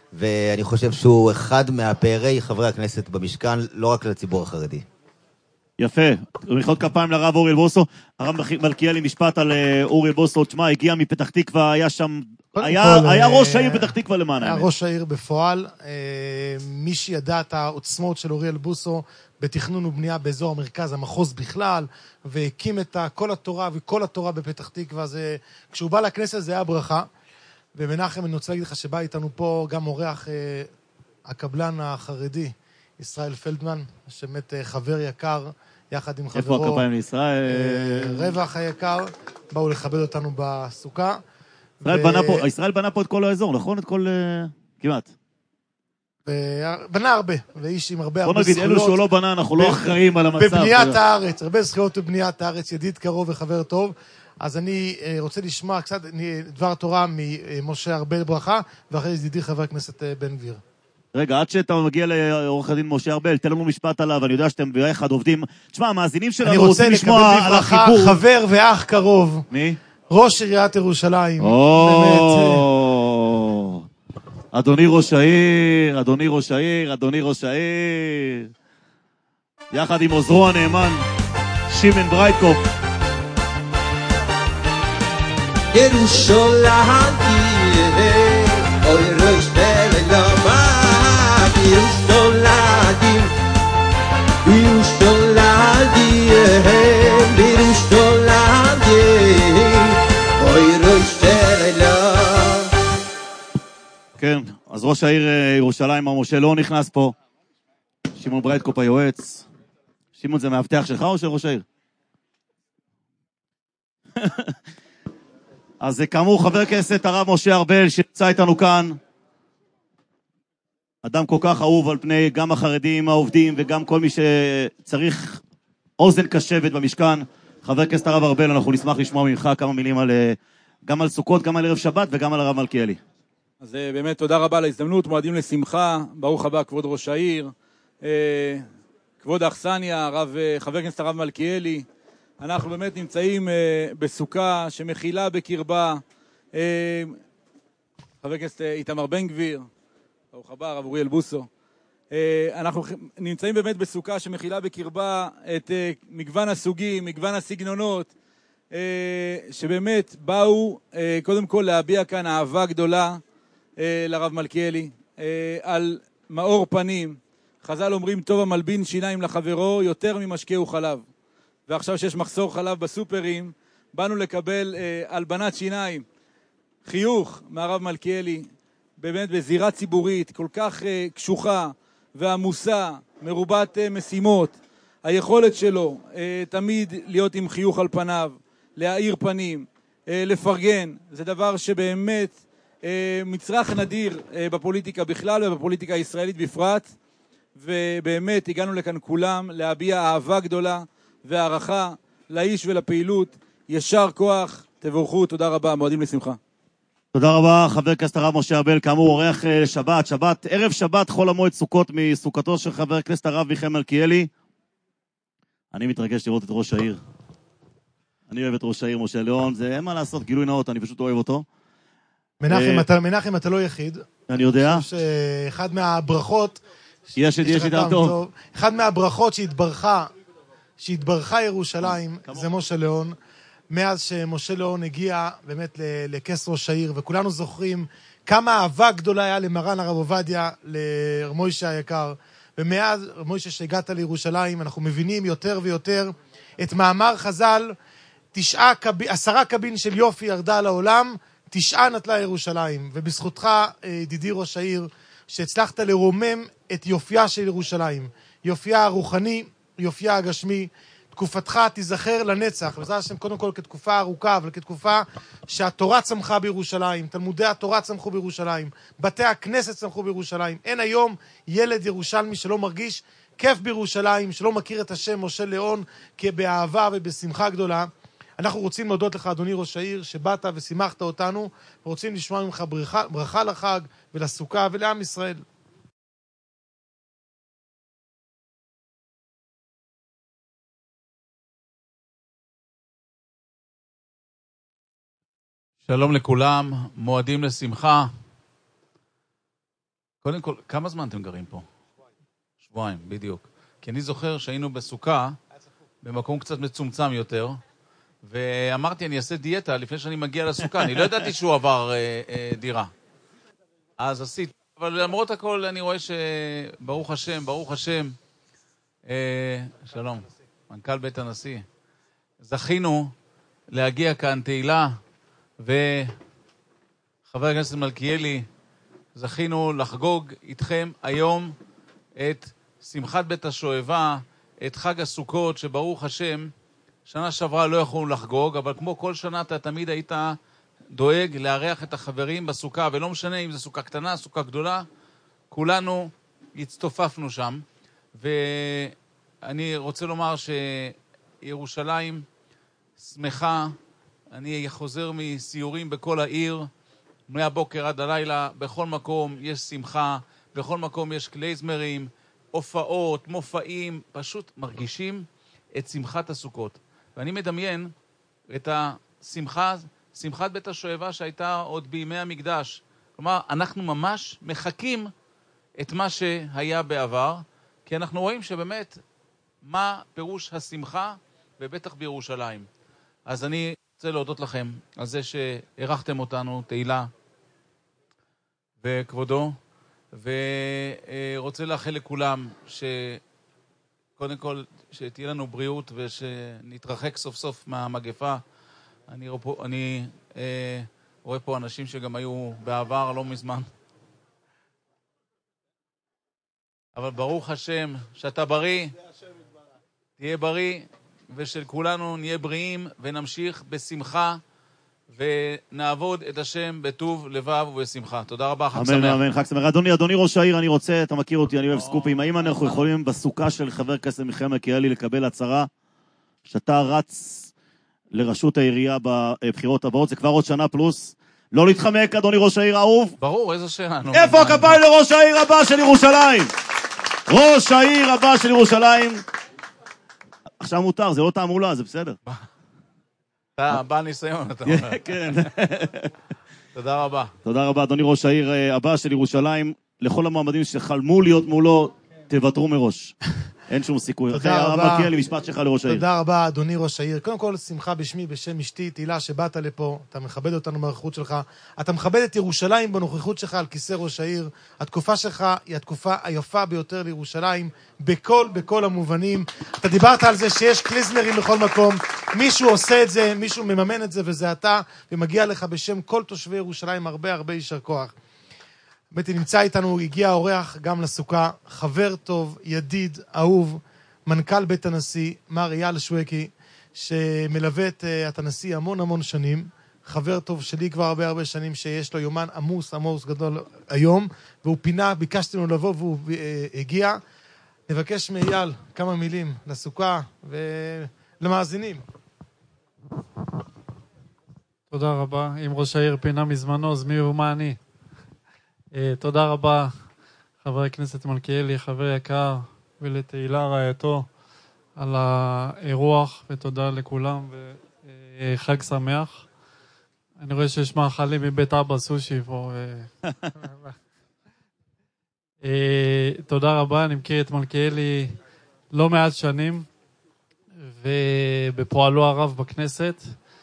S15: ואני חושב שהוא אחד מהפארי חברי הכנסת במשכן, לא רק לציבור החרדי.
S2: יפה, מחיאות כפיים לרב אוריאל בוסו. הרב מלכיאלי, משפט על אוריאל בוסו. תשמע, הגיע מפתח תקווה, היה שם, היה,
S3: כל,
S2: היה
S3: אה,
S2: ראש העיר פתח תקווה למען
S3: היה
S2: האמת.
S3: ראש העיר בפועל. אה, מי שידע את העוצמות של אוריאל בוסו בתכנון ובנייה באזור המרכז, המחוז בכלל, והקים את כל התורה וכל התורה בפתח תקווה. זה, כשהוא בא לכנסת זה היה ברכה. ומנחם, אני רוצה להגיד לך שבא איתנו פה גם אורח אה, הקבלן החרדי, ישראל פלדמן, שבאמת אה, חבר יקר, יחד עם חברו.
S2: איפה הכפיים לישראל?
S3: אה, רווח היקר, באו לכבד אותנו בסוכה.
S2: ישראל,
S3: ו...
S2: בנה פה, ישראל בנה פה את כל האזור, נכון? את כל... Uh, כמעט.
S3: ו... בנה הרבה, ואיש עם הרבה הרבה
S2: זכויות. בוא נגיד, אלו שהוא לא בנה, אנחנו ב... לא אחראים על המצב.
S3: בבניית הארץ, הרבה זכויות בבניית הארץ, ידיד קרוב וחבר טוב. אז אני רוצה לשמוע קצת דבר תורה ממשה ארבל ברכה, ואחרי ידידי חבר הכנסת בן גביר.
S2: רגע, עד שאתה מגיע לעורך הדין משה ארבל, תן לנו משפט עליו, אני יודע שאתם ביחד עובדים. תשמע, המאזינים שלנו רוצים לשמוע על החיבור.
S3: חבר ואח קרוב.
S2: מי?
S3: ראש עיריית ירושלים.
S2: או, אדוני ראש העיר, אדוני ראש העיר, אדוני ראש העיר. יחד עם עוזרו הנאמן, שמעון ברייטקופ.
S13: ירושלים, אוי ראש ולמה, ירושלים, ירושלים, ירושלים, אוי ראש ולמה.
S2: כן, אז ראש העיר ירושלים, מר משה, לא נכנס פה. שמעון ברייטקופ היועץ. שמעון, זה מאבטח שלך או של ראש העיר? אז כאמור, חבר הכנסת הרב משה ארבל, שנמצא איתנו כאן, אדם כל כך אהוב על פני גם החרדים, העובדים, וגם כל מי שצריך אוזן קשבת במשכן. חבר הכנסת הרב ארבל, אנחנו נשמח לשמוע ממך כמה מילים על, גם על סוכות, גם על ערב שבת, וגם על הרב מלכיאלי.
S16: אז באמת תודה רבה על ההזדמנות, מועדים לשמחה, ברוך הבא כבוד ראש העיר, כבוד האכסניה, הרב, חבר הכנסת הרב מלכיאלי. אנחנו באמת נמצאים uh, בסוכה שמכילה בקרבה uh, חבר הכנסת איתמר בן גביר, ברוך הבא, הרב אוריאל בוסו. Uh, אנחנו נמצאים באמת בסוכה שמכילה בקרבה את uh, מגוון הסוגים, מגוון הסגנונות, uh, שבאמת באו uh, קודם כל להביע כאן אהבה גדולה uh, לרב מלכיאלי, uh, על מאור פנים. חז"ל אומרים טוב המלבין שיניים לחברו יותר ממשקהו חלב. ועכשיו שיש מחסור חלב בסופרים, באנו לקבל אה, הלבנת שיניים, חיוך מהרב מלכיאלי, באמת בזירה ציבורית כל כך אה, קשוחה ועמוסה, מרובת אה, משימות. היכולת שלו אה, תמיד להיות עם חיוך על פניו, להאיר פנים, אה, לפרגן, זה דבר שבאמת אה, מצרך נדיר אה, בפוליטיקה בכלל ובפוליטיקה הישראלית בפרט, ובאמת הגענו לכאן כולם להביע אהבה גדולה, והערכה לאיש ולפעילות. ישר כוח, תבורכו, תודה רבה, מועדים לשמחה.
S2: תודה רבה, חבר הכנסת הרב משה ארבל, כאמור אורח שבת, שבת, ערב שבת חול המועד סוכות מסוכתו של חבר הכנסת הרב מיכאל מלכיאלי. אני מתרגש לראות את ראש העיר. אני אוהב את ראש העיר משה ליאון, זה אין מה לעשות, גילוי נאות, אני פשוט אוהב אותו.
S3: מנחם, אתה, מנחם, אתה לא יחיד.
S2: אני יודע.
S3: אני חושב שאחד מהברכות...
S2: יש את יש איתם טוב.
S3: אחד מהברכות שהתברכה, שהתברכה ירושלים, זה משה ליאון. מאז שמשה ליאון הגיע באמת לכס ראש העיר, וכולנו זוכרים כמה אהבה גדולה היה למרן הרב עובדיה, לרמוישה היקר, ומאז רמוישה שהגעת לירושלים, אנחנו מבינים יותר ויותר את מאמר חז"ל, תשעה קב... עשרה קבין של יופי ירדה לעולם, תשעה נטלה ירושלים, ובזכותך, ידידי ראש העיר, שהצלחת לרומם את יופייה של ירושלים, יופייה הרוחני, יופייה הגשמי, תקופתך תיזכר לנצח, וזה השם קודם כל כתקופה ארוכה, אבל כתקופה שהתורה צמחה בירושלים, תלמודי התורה צמחו בירושלים, בתי הכנסת צמחו בירושלים. אין היום ילד ירושלמי שלא מרגיש כיף בירושלים, שלא מכיר את השם משה ליאון כבאהבה ובשמחה גדולה. אנחנו רוצים להודות לך, אדוני ראש העיר, שבאת ושימחת אותנו, ורוצים לשמוע ממך ברכה, ברכה לחג ולסוכה ולעם ישראל.
S17: שלום לכולם, מועדים לשמחה.
S16: קודם כל, כמה זמן אתם גרים פה? שבועיים, בדיוק. כי אני זוכר שהיינו בסוכה, במקום קצת מצומצם יותר, ואמרתי, אני אעשה דיאטה לפני שאני מגיע לסוכה. אני לא ידעתי שהוא עבר אה, אה, דירה. אז עשיתי. אבל למרות הכל, אני רואה שברוך השם, ברוך השם, אה, שלום, מנכ"ל בית הנשיא, זכינו להגיע כאן תהילה, וחבר הכנסת מלכיאלי, זכינו לחגוג איתכם היום את שמחת בית השואבה, את חג הסוכות, שברוך השם, שנה שעברה לא יכולנו לחגוג, אבל כמו כל שנה אתה תמיד היית דואג לארח את החברים בסוכה, ולא משנה אם זו סוכה קטנה, סוכה גדולה, כולנו הצטופפנו שם, ואני רוצה לומר שירושלים שמחה, אני חוזר מסיורים בכל העיר, מהבוקר עד הלילה, בכל מקום יש שמחה, בכל מקום יש קלייזמרים, הופעות, מופעים, פשוט מרגישים את שמחת הסוכות. ואני מדמיין את השמחה, שמחת בית השואבה שהייתה עוד בימי המקדש. כלומר, אנחנו ממש מחכים את מה שהיה בעבר, כי אנחנו רואים שבאמת מה פירוש השמחה, ובטח בירושלים. אז אני רוצה להודות לכם על זה שערכתם אותנו, תהילה וכבודו, ורוצה לאחל לכולם שקודם כל שתהיה לנו בריאות ושנתרחק סוף סוף מהמגפה. אני, רואה פה, אני אה, רואה פה אנשים שגם היו בעבר לא מזמן. אבל ברוך השם שאתה בריא, תהיה בריא, ושל כולנו נהיה בריאים ונמשיך בשמחה ונעבוד את השם בטוב לבב ובשמחה. תודה רבה, חג שמח.
S2: אמן, אמן, חג שמח. אדוני, אדוני ראש העיר, אני רוצה, אתה מכיר אותי, אני אוהב סקופים. האם אנחנו יכולים בסוכה של חבר הכנסת מיכאל מלכיאלי לקבל הצהרה שאתה רץ לראשות העירייה בבחירות הבאות? זה כבר עוד שנה פלוס. לא להתחמק, אדוני ראש העיר האהוב.
S16: ברור, איזו שאלה.
S2: איפה הכפיים לראש העיר הבא של ירושלים? ראש העיר הבא של ירושלים. עכשיו מותר, זה לא תעמולה, זה בסדר.
S16: אתה בא ניסיון, אתה אומר.
S2: כן.
S16: תודה רבה.
S2: תודה רבה, אדוני ראש העיר הבא של ירושלים. לכל המועמדים שחלמו להיות מולו, תוותרו מראש. אין שום סיכוי.
S3: תודה רבה.
S2: מלכיאלי לי משפט שלך לראש העיר.
S3: תודה רבה, אדוני ראש העיר. קודם כל, שמחה בשמי, בשם אשתי, תהילה, שבאת לפה. אתה מכבד אותנו בנוכחות שלך. אתה מכבד את ירושלים בנוכחות שלך על כיסא ראש העיר. התקופה שלך היא התקופה היפה ביותר לירושלים, בכל, בכל המובנים. אתה דיברת על זה שיש קליזמרים בכל מקום. מישהו עושה את זה, מישהו מממן את זה, וזה אתה, ומגיע לך בשם כל תושבי ירושלים הרבה הרבה יישר כוח. באמת נמצא איתנו, הגיע האורח גם לסוכה, חבר טוב, ידיד, אהוב, מנכ"ל בית הנשיא, מר אייל שווקי, שמלווה את, את הנשיא המון המון שנים, חבר טוב שלי כבר הרבה הרבה שנים, שיש לו יומן עמוס, עמוס גדול היום, והוא פינה, ביקשתי לו לבוא והוא אה, הגיע. נבקש מאייל כמה מילים לסוכה ולמאזינים.
S17: תודה רבה. אם ראש העיר פינה מזמנו, אז מי ומה אני? תודה רבה, חבר הכנסת מלכיאלי, חבר יקר, ולתהילה רעייתו על האירוח, ותודה לכולם, וחג שמח. אני רואה שיש מאכלים מבית אבא סושי פה. תודה רבה, אני מכיר את מלכיאלי לא מעט שנים, ובפועלו הרב בכנסת.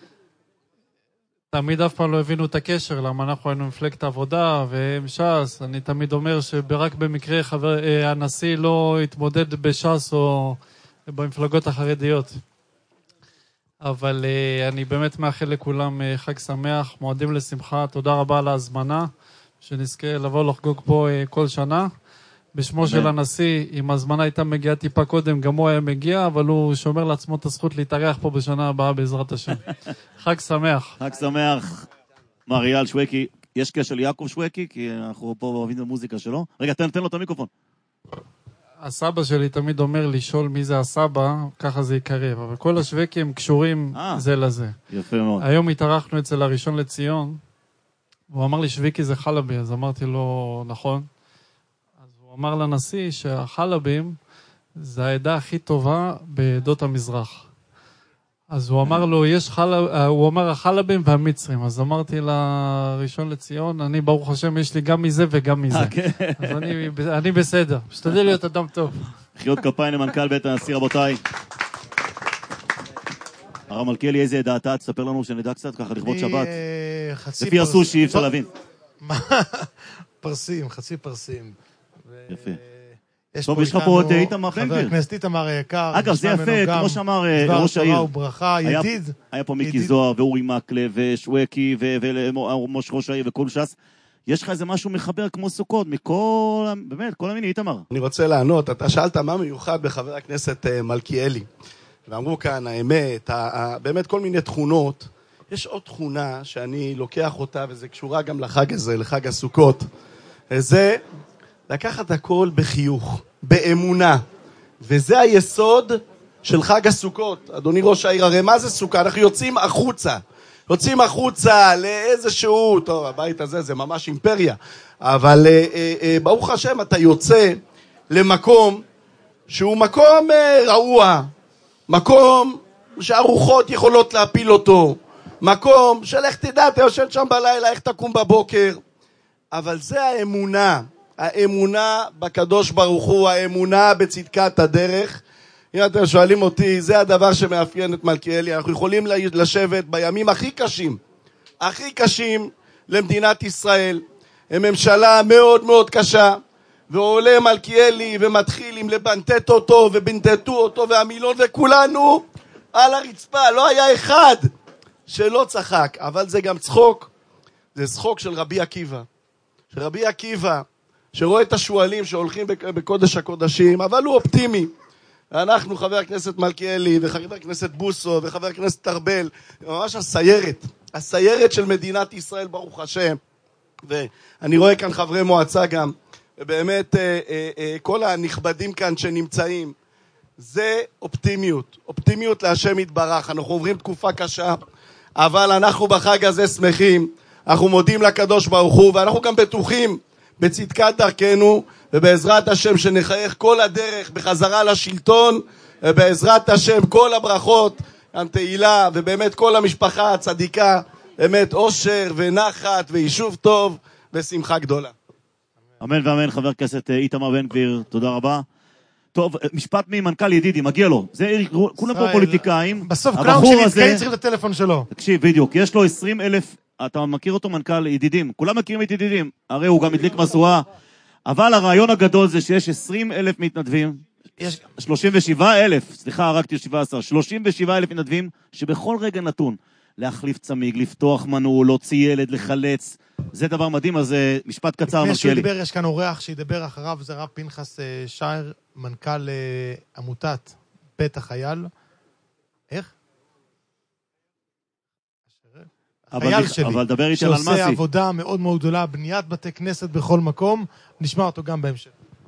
S17: תמיד אף פעם לא הבינו את הקשר, למה אנחנו היינו מפלגת עבודה והם ש"ס. אני תמיד אומר שרק במקרה חבר, הנשיא לא התמודד בש"ס או במפלגות החרדיות. אבל אני באמת מאחל לכולם חג שמח, מועדים לשמחה. תודה רבה על ההזמנה, שנזכה לבוא לחגוג פה כל שנה. בשמו של הנשיא, אם הזמנה הייתה מגיעה טיפה קודם, גם הוא היה מגיע, אבל הוא שומר לעצמו את הזכות להתארח פה בשנה הבאה בעזרת השם. חג שמח.
S2: חג שמח, מר אייל שווקי. יש קשר ליעקב שווקי, כי אנחנו פה אוהבים את המוזיקה שלו. רגע, תן, תן לו את המיקרופון.
S17: הסבא שלי תמיד אומר לשאול מי זה הסבא, ככה זה יקרב. אבל כל השווקים קשורים זה לזה.
S2: יפה מאוד.
S17: היום התארחנו אצל הראשון לציון, הוא אמר לי שווקי זה חלבי, אז אמרתי לו נכון. הוא אמר לנשיא שהחלבים זה העדה הכי טובה בעדות המזרח. אז הוא אמר לו, יש חלב, הוא אמר החלבים והמצרים, אז אמרתי לראשון לציון, אני ברוך השם, יש לי גם מזה וגם מזה. אז אני, אני בסדר, משתדל להיות אדם טוב.
S2: חיות כפיים למנכ"ל בית הנשיא, רבותיי. הרב מלכיאלי, איזה דעתה? תספר לנו שנדע קצת ככה לכבוד שבת. לפי הסושי, אי אפשר להבין.
S3: פרסים, חצי פרסים.
S2: יפה. טוב, יש לך פה את איתמר בן גביר.
S3: חבר הכנסת איתמר היקר.
S2: אגב, זה יפה, כמו שאמר ראש העיר.
S3: דבר תורה וברכה, ידיד.
S2: היה פה מיקי זוהר ואורי מקלב ושווקי ומשה ראש העיר וכל ש"ס. יש לך איזה משהו מחבר כמו סוכות, מכל, באמת, כל המיני, איתמר.
S18: אני רוצה לענות, אתה שאלת מה מיוחד בחבר הכנסת מלכיאלי. ואמרו כאן, האמת, באמת כל מיני תכונות. יש עוד תכונה שאני לוקח אותה, וזה קשורה גם לחג הזה, לחג הסוכות. זה לקחת הכל בחיוך, באמונה. וזה היסוד של חג הסוכות. אדוני ראש העיר, הרי מה זה סוכה? אנחנו יוצאים החוצה. יוצאים החוצה לאיזשהו, טוב, הבית הזה זה ממש אימפריה. אבל אה, אה, ברוך השם, אתה יוצא למקום שהוא מקום אה, רעוע. מקום שהרוחות יכולות להפיל אותו. מקום של איך תדע, אתה יושן שם בלילה, איך תקום בבוקר. אבל זה האמונה. האמונה בקדוש ברוך הוא, האמונה בצדקת הדרך. אם אתם שואלים אותי, זה הדבר שמאפיין את מלכיאלי. אנחנו יכולים לשבת בימים הכי קשים, הכי קשים למדינת ישראל. הם ממשלה מאוד מאוד קשה, ועולה מלכיאלי ומתחיל עם לבנטט אותו ובנטטו אותו והמילון, וכולנו על הרצפה. לא היה אחד שלא צחק, אבל זה גם צחוק. זה צחוק של רבי עקיבא. של רבי עקיבא, שרואה את השואלים שהולכים בקודש הקודשים, אבל הוא אופטימי. אנחנו, חבר הכנסת מלכיאלי וחבר הכנסת בוסו וחבר הכנסת תרבל, ממש הסיירת, הסיירת של מדינת ישראל, ברוך השם. ואני רואה כאן חברי מועצה גם, ובאמת אה, אה, אה, כל הנכבדים כאן שנמצאים, זה אופטימיות, אופטימיות להשם יתברך. אנחנו עוברים תקופה קשה, אבל אנחנו בחג הזה שמחים, אנחנו מודים לקדוש ברוך הוא, ואנחנו גם בטוחים בצדקת דרכנו, ובעזרת השם שנחייך כל הדרך בחזרה לשלטון, ובעזרת השם כל הברכות, גם תהילה, ובאמת כל המשפחה הצדיקה, באמת אושר ונחת ויישוב טוב ושמחה גדולה.
S2: אמן ואמן. חבר הכנסת איתמר בן גביר, תודה רבה. טוב, משפט ממנכ"ל ידידי, מגיע לו. זה, כולם פה פוליטיקאים.
S3: בסוף כולם כשנתקעים צריכים את הטלפון שלו.
S2: תקשיב, בדיוק, יש לו עשרים אלף, אתה מכיר אותו מנכ"ל ידידים, כולם מכירים את ידידים, הרי הוא גם הדליק משואה, אבל הרעיון הגדול זה שיש עשרים אלף מתנדבים, יש... שלושים ושבעה אלף, סליחה, הרגתי שבע עשרה, שלושים ושבעה אלף מתנדבים, שבכל רגע נתון, להחליף צמיג, לפתוח מנעול, להוציא ילד, לחלץ, זה דבר מדהים. אז משפט קצר, מלכיאלי.
S3: לפני שהוא ידבר, יש כאן אורח שידבר אחריו, זה רב פנחס שער, מנכ"ל עמותת בית החייל. איך? החייל שלי,
S2: אבל דבר איתי על אלמסי.
S3: שעושה עבודה מאוד מאוד גדולה, בניית בתי כנסת בכל מקום, נשמע אותו גם בהמשך.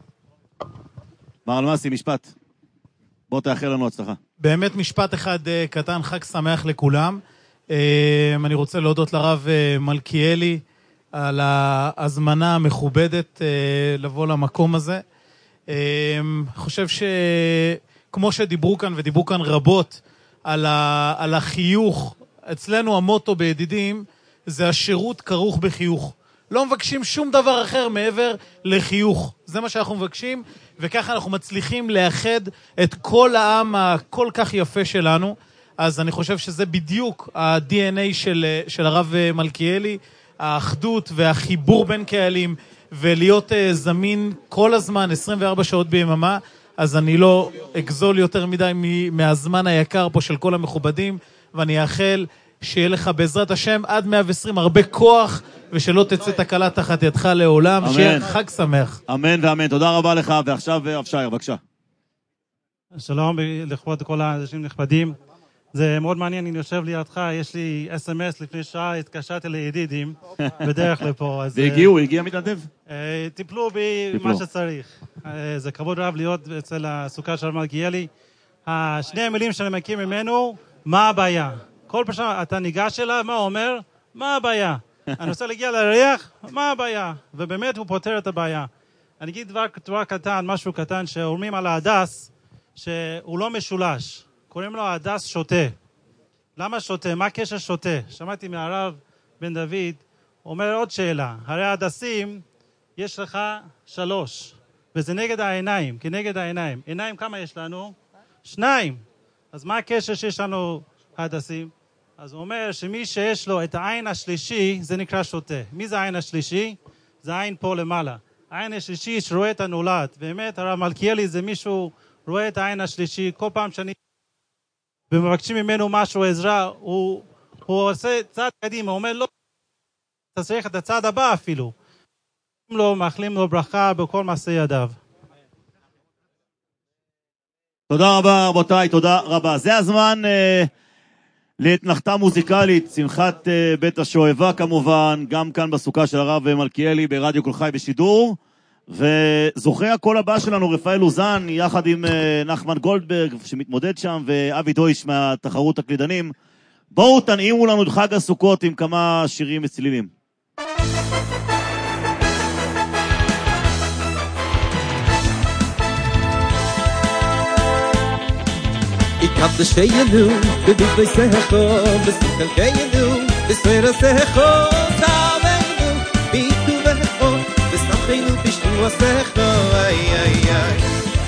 S2: מר אלמסי, משפט. בוא תאחל לנו הצלחה.
S19: באמת משפט אחד קטן, חג שמח לכולם. אני רוצה להודות לרב מלכיאלי על ההזמנה המכובדת לבוא למקום הזה. חושב שכמו שדיברו כאן, ודיברו כאן רבות על, ה, על החיוך, אצלנו המוטו בידידים זה השירות כרוך בחיוך. לא מבקשים שום דבר אחר מעבר לחיוך. זה מה שאנחנו מבקשים, וככה אנחנו מצליחים לאחד את כל העם הכל כך יפה שלנו. אז אני חושב שזה בדיוק ה-די אן איי של, של הרב מלכיאלי, האחדות והחיבור בין קהלים, ולהיות uh, זמין כל הזמן, עשרים וארבע שעות ביממה. אז אני לא אגזול יותר מדי מהזמן היקר פה של כל המכובדים, ואני אאחל שיהיה לך בעזרת השם עד מאה ועשרים הרבה כוח, ושלא תצא תקלה תחת ידך לעולם. שיהיה חג שמח.
S2: אמן ואמן. תודה רבה לך. ועכשיו אבשייר, בבקשה.
S20: שלום לכבוד כל האנשים נכבדים. זה מאוד מעניין, אני יושב לידך, יש לי אס אם אס לפני שעה, התקשרתי לידידים בדרך לפה.
S2: והגיעו, הגיע מתנדב?
S20: טיפלו בי מה שצריך. זה כבוד רב להיות אצל הסוכה של מלכיאלי. שני המילים שאני מכיר ממנו, מה הבעיה? כל פעם אתה ניגש אליו, מה הוא אומר? מה הבעיה? אני רוצה להגיע לירח, מה הבעיה? ובאמת הוא פותר את הבעיה. אני אגיד דבר, דבר קטן, משהו קטן, שאומרים על ההדס, שהוא לא משולש. קוראים לו הדס שוטה. למה שותה? מה הקשר שותה? שמעתי מהרב בן דוד, הוא אומר עוד שאלה. הרי הדסים, יש לך שלוש, וזה נגד העיניים, כנגד העיניים. עיניים כמה יש לנו? שניים. אז מה הקשר שיש לנו הדסים? אז הוא אומר שמי שיש לו את העין השלישי, זה נקרא שותה. מי זה העין השלישי? זה העין פה למעלה. העין השלישי שרואה את הנולד. באמת, הרב מלכיאלי זה מישהו רואה את העין השלישי. כל פעם שאני ומבקשים ממנו משהו, עזרה, הוא, הוא עושה צעד קדימה. הוא אומר, לא, אתה צריך את הצעד הבא אפילו. לו, מאחלים לו ברכה בכל מעשה ידיו.
S2: תודה רבה רבותיי, תודה רבה. זה הזמן אה, להתנחתה מוזיקלית, שמחת אה, בית השואבה כמובן, גם כאן בסוכה של הרב מלכיאלי ברדיו כל חי בשידור, וזוכה הקול הבא שלנו רפאל אוזן, יחד עם אה, נחמן גולדברג שמתמודד שם, ואבי דויש מהתחרות הקלידנים. בואו תנעימו לנו את חג הסוכות עם כמה שירים וצלילים.
S13: ikad sheynu bibay secho besukal kaynu besera secho tavenu bitu vecho besachinu bishnu secho ay ay ay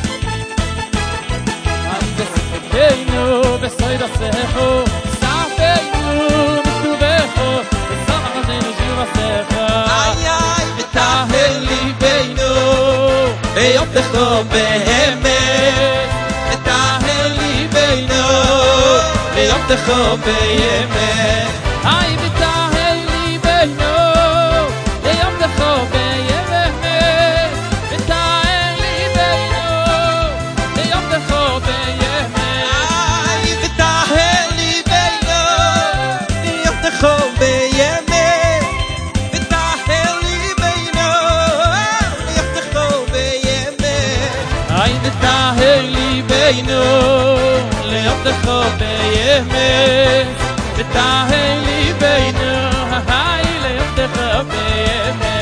S8: besukal kaynu besera secho tavenu bitu vecho besachinu bishnu secho
S13: ay ay betaheli beinu eyotcho behemet ליום תחום בימי
S8: היי ותהל ליבנו ליום תחום בימי ותהל ליבנו ליום תחום בימי
S13: היי ותהל ליבנו ליום תחום בימי ותהל ליבנו ליום תחום בימי
S8: היי ותהל ליבנו ליום תחום בימי ותהל ליבנו היי ליום תחום בימי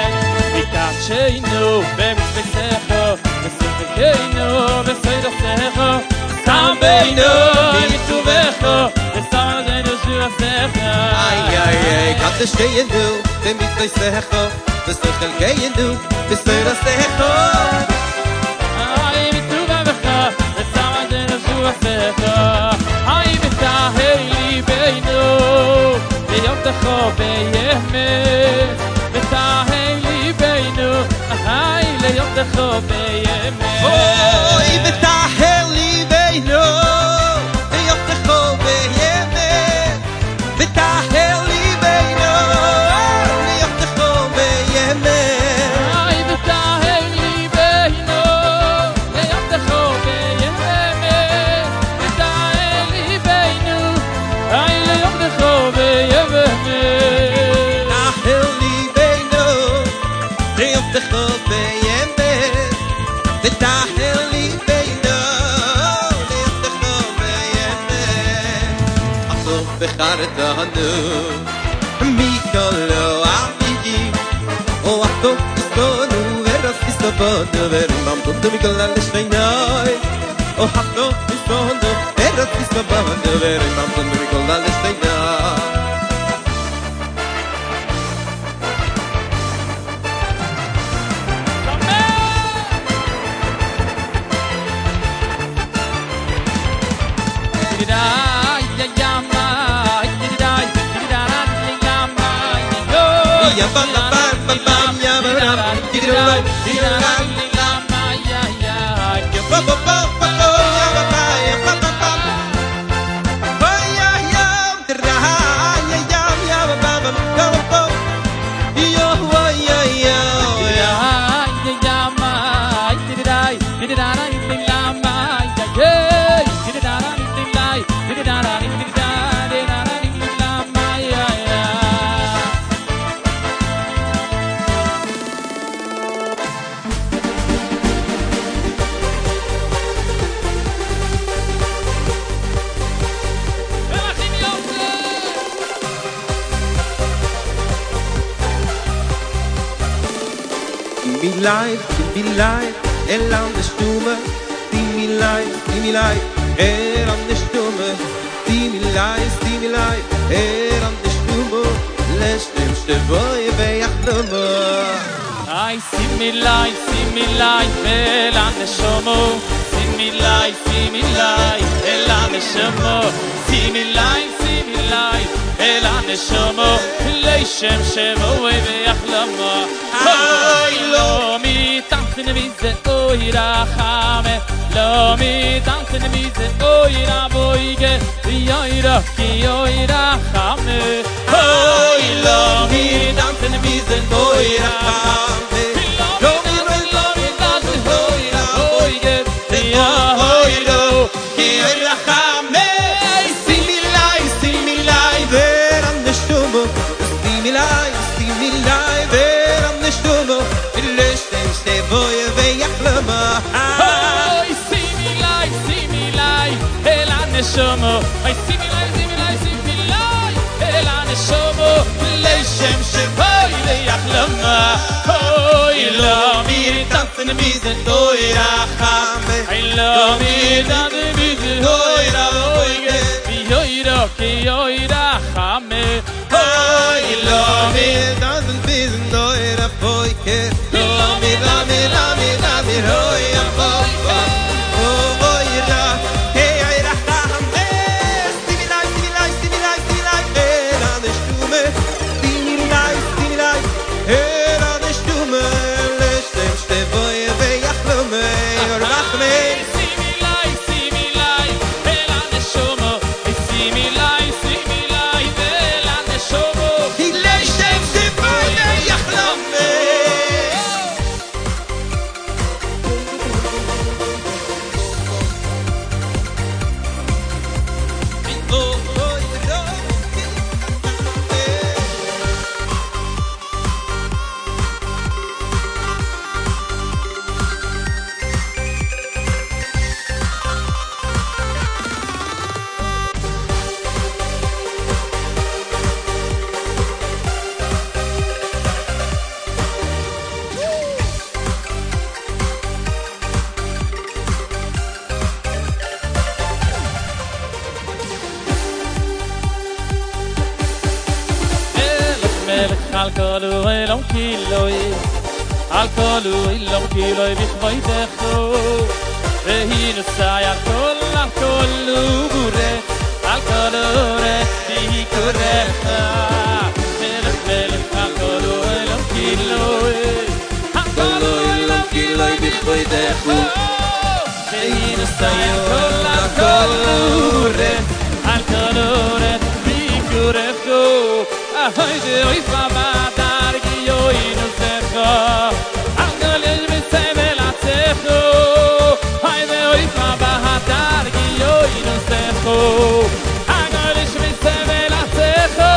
S8: ותחשנו במצוותיכו וסופקנו בסוידותיכו סתמנו במצוותיכו וסתמנו שובתיכו
S13: איי איי איי קדשנו במצוותיכו וסופקנו בסוידותיכו היי ותהל ליבנו ליום תחום בימי ותהל ליבנו היי ליום תחום בימי אוי ותהל ליבנו ליום תחום בימי ותהל ליבנו ליום תחום בימי
S8: היי ותהל ליבנו ליום תחום
S13: בחרתנו מיקולו עמיגי או אחתו תסתונו ורס תסתבונו ורממתו מיקולה לשתיינוי או אחתו תסתונו ורס תסתבונו ורממתו מיקולה לשתיינוי ya bam bam bam bam ya bam digro digro la ma ya ya ya bam bam bam ya bam ya bam bam ba ya ya dra ya ya ya bam bam bam bam yo wa ya ya
S8: ya ya ma digrai digrai la ma ya ya digrai digrai digrai
S13: me life, give me life, el an de stumme, give me life, give me life, er an de stumme, Stimilai, Stimilai, er an de Stumo, lestem Stevoi veyachlomo.
S8: Ay, Stimilai, Stimilai, el an de Shomo. Stimilai, Stimilai, el an de Shomo. Stimilai, Stimilai, el an de Shomo. Lestem Stevoi veyachlomo. Ay, lo mi tanten vize oira chame. Lo mi tanten vize oira boige. Yoira ki yoira chame. Ay, lo mi tanten vize oira chame. Lo mi lo mi tanten oira boige. Yoira ki yoira chame.
S13: Stimilai, Stimilai, ver an de Stumo. Stimilai, Stimilai, ver an de Stumo. Lestem Stevoi veyachlomo.
S8: Ay, Stimilai, Stimilai, el an de Shomo. Ay, Stimilai, Stimilai, Stimilai, el an de Shomo. Leshem Stevoi veyachlomo. Ay, lo mir tanten vize oira chame. Ay, lo mir tanten vize oira boige. Yoira ki yoira chame.
S13: Ay, lo mir tanten vize oira boige. Lo mir, lo mir, lo mir, lo mir oira boige. Oh, oira, ki yoira chame. Stimilai, Stimilai, Stimilai, Stimilai, er an de Stume. Stimilai, Stimilai, er an de Stume. Lestem Stevoi veyachlomo. Rachme.
S8: Stimilai, Stimilai, el an de Shomo. Stimilai, Stimilai, el an de Shomo.
S13: Lestem Stevoi veyachlomo.
S8: Al kolu elom kiloi, al kolu elom kiloi b'chvoidecho, vehi nusay al kol al kolu bure, al kolu re bihi kurecha, melech melech al kolu elom kiloi, al kolu elom kiloi b'chvoidecho, vehi nusay al kol al kolu bure, al kolu re bihi kurecha. Haydi oy fama dargi yoy nuzekho Angalish mitzevelatzecho Haydi oy fama dargi yoy nuzekho Angalish mitzevelatzecho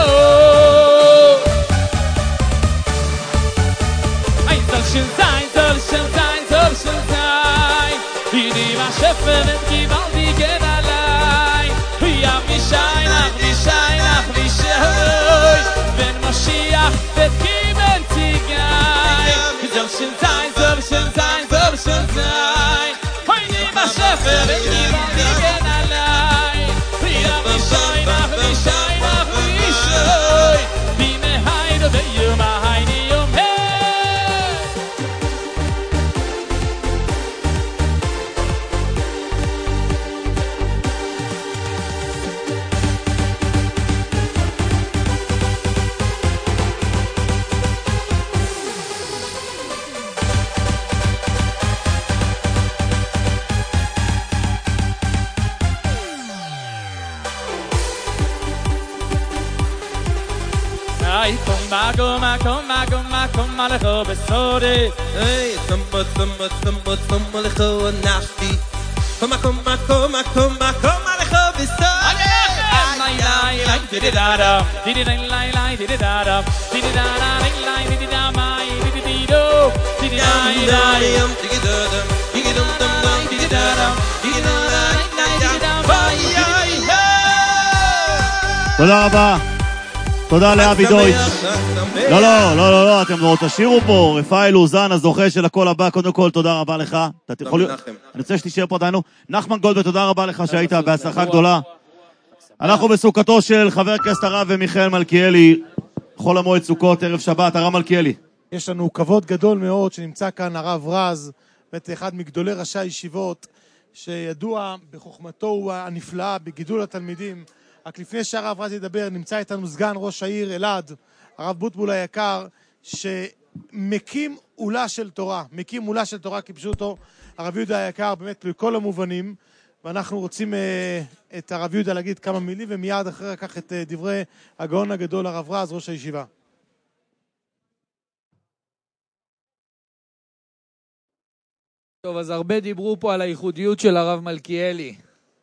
S8: Ay soll schön sein, soll schön sein, soll schön sein Wie die Waschöpfen und gewaltigen allein Ja, wie schein, ach, wie schein, ach, wie schein Wenn Moschiach wird geben Zigein Soll schön sein, soll schön sein, soll schön sein Hoi niema Schäfer, wenn niemand liegen allein Ja, wie schein, ach, wie schein, ach, wie schein Wie me heide, wie juma heine, jum hey Ay, come, come, come, come, come, lecho besode.
S13: Hey, tumba, tumba, tumba, tumba, lecho nashti. Come, come, come, come, come, lecho besode.
S8: Ay, ay, ay, didi da da, didi da la la, didi da da, didi da da la, didi da mai, didi di do, didi da da,
S13: didi da da, didi dum dum dum, didi da da, didi da la la, didi da mai, ay, ay.
S2: תודה רבה. תודה לאבי דויטש. לא, לא, לא, לא, לא, אתם תשאירו פה, רפאל אוזן, הזוכה של הכל הבא, קודם כל, תודה רבה לך. אתה יכול... אני רוצה שתישאר פה אותנו. נחמן גולדברג, תודה רבה לך שהיית בהצלחה גדולה. אנחנו בסוכתו של חבר הכנסת הרב מיכאל מלכיאלי, חול המועד סוכות, ערב שבת. הרב מלכיאלי.
S3: יש לנו כבוד גדול מאוד שנמצא כאן הרב רז, בית אחד מגדולי ראשי הישיבות, שידוע בחוכמתו הנפלאה, בגידול התלמידים. רק לפני שהרב רז ידבר, נמצא איתנו סגן ראש העיר אלעד, הרב בוטבול היקר, שמקים עולה של תורה, מקים עולה של תורה כפשוטו, הרב יהודה היקר באמת בכל המובנים, ואנחנו רוצים אה, את הרב יהודה להגיד כמה מילים, ומיד אחרי כך את אה, דברי הגאון הגדול הרב רז, ראש הישיבה.
S21: טוב, אז הרבה דיברו פה על הייחודיות של הרב מלכיאלי.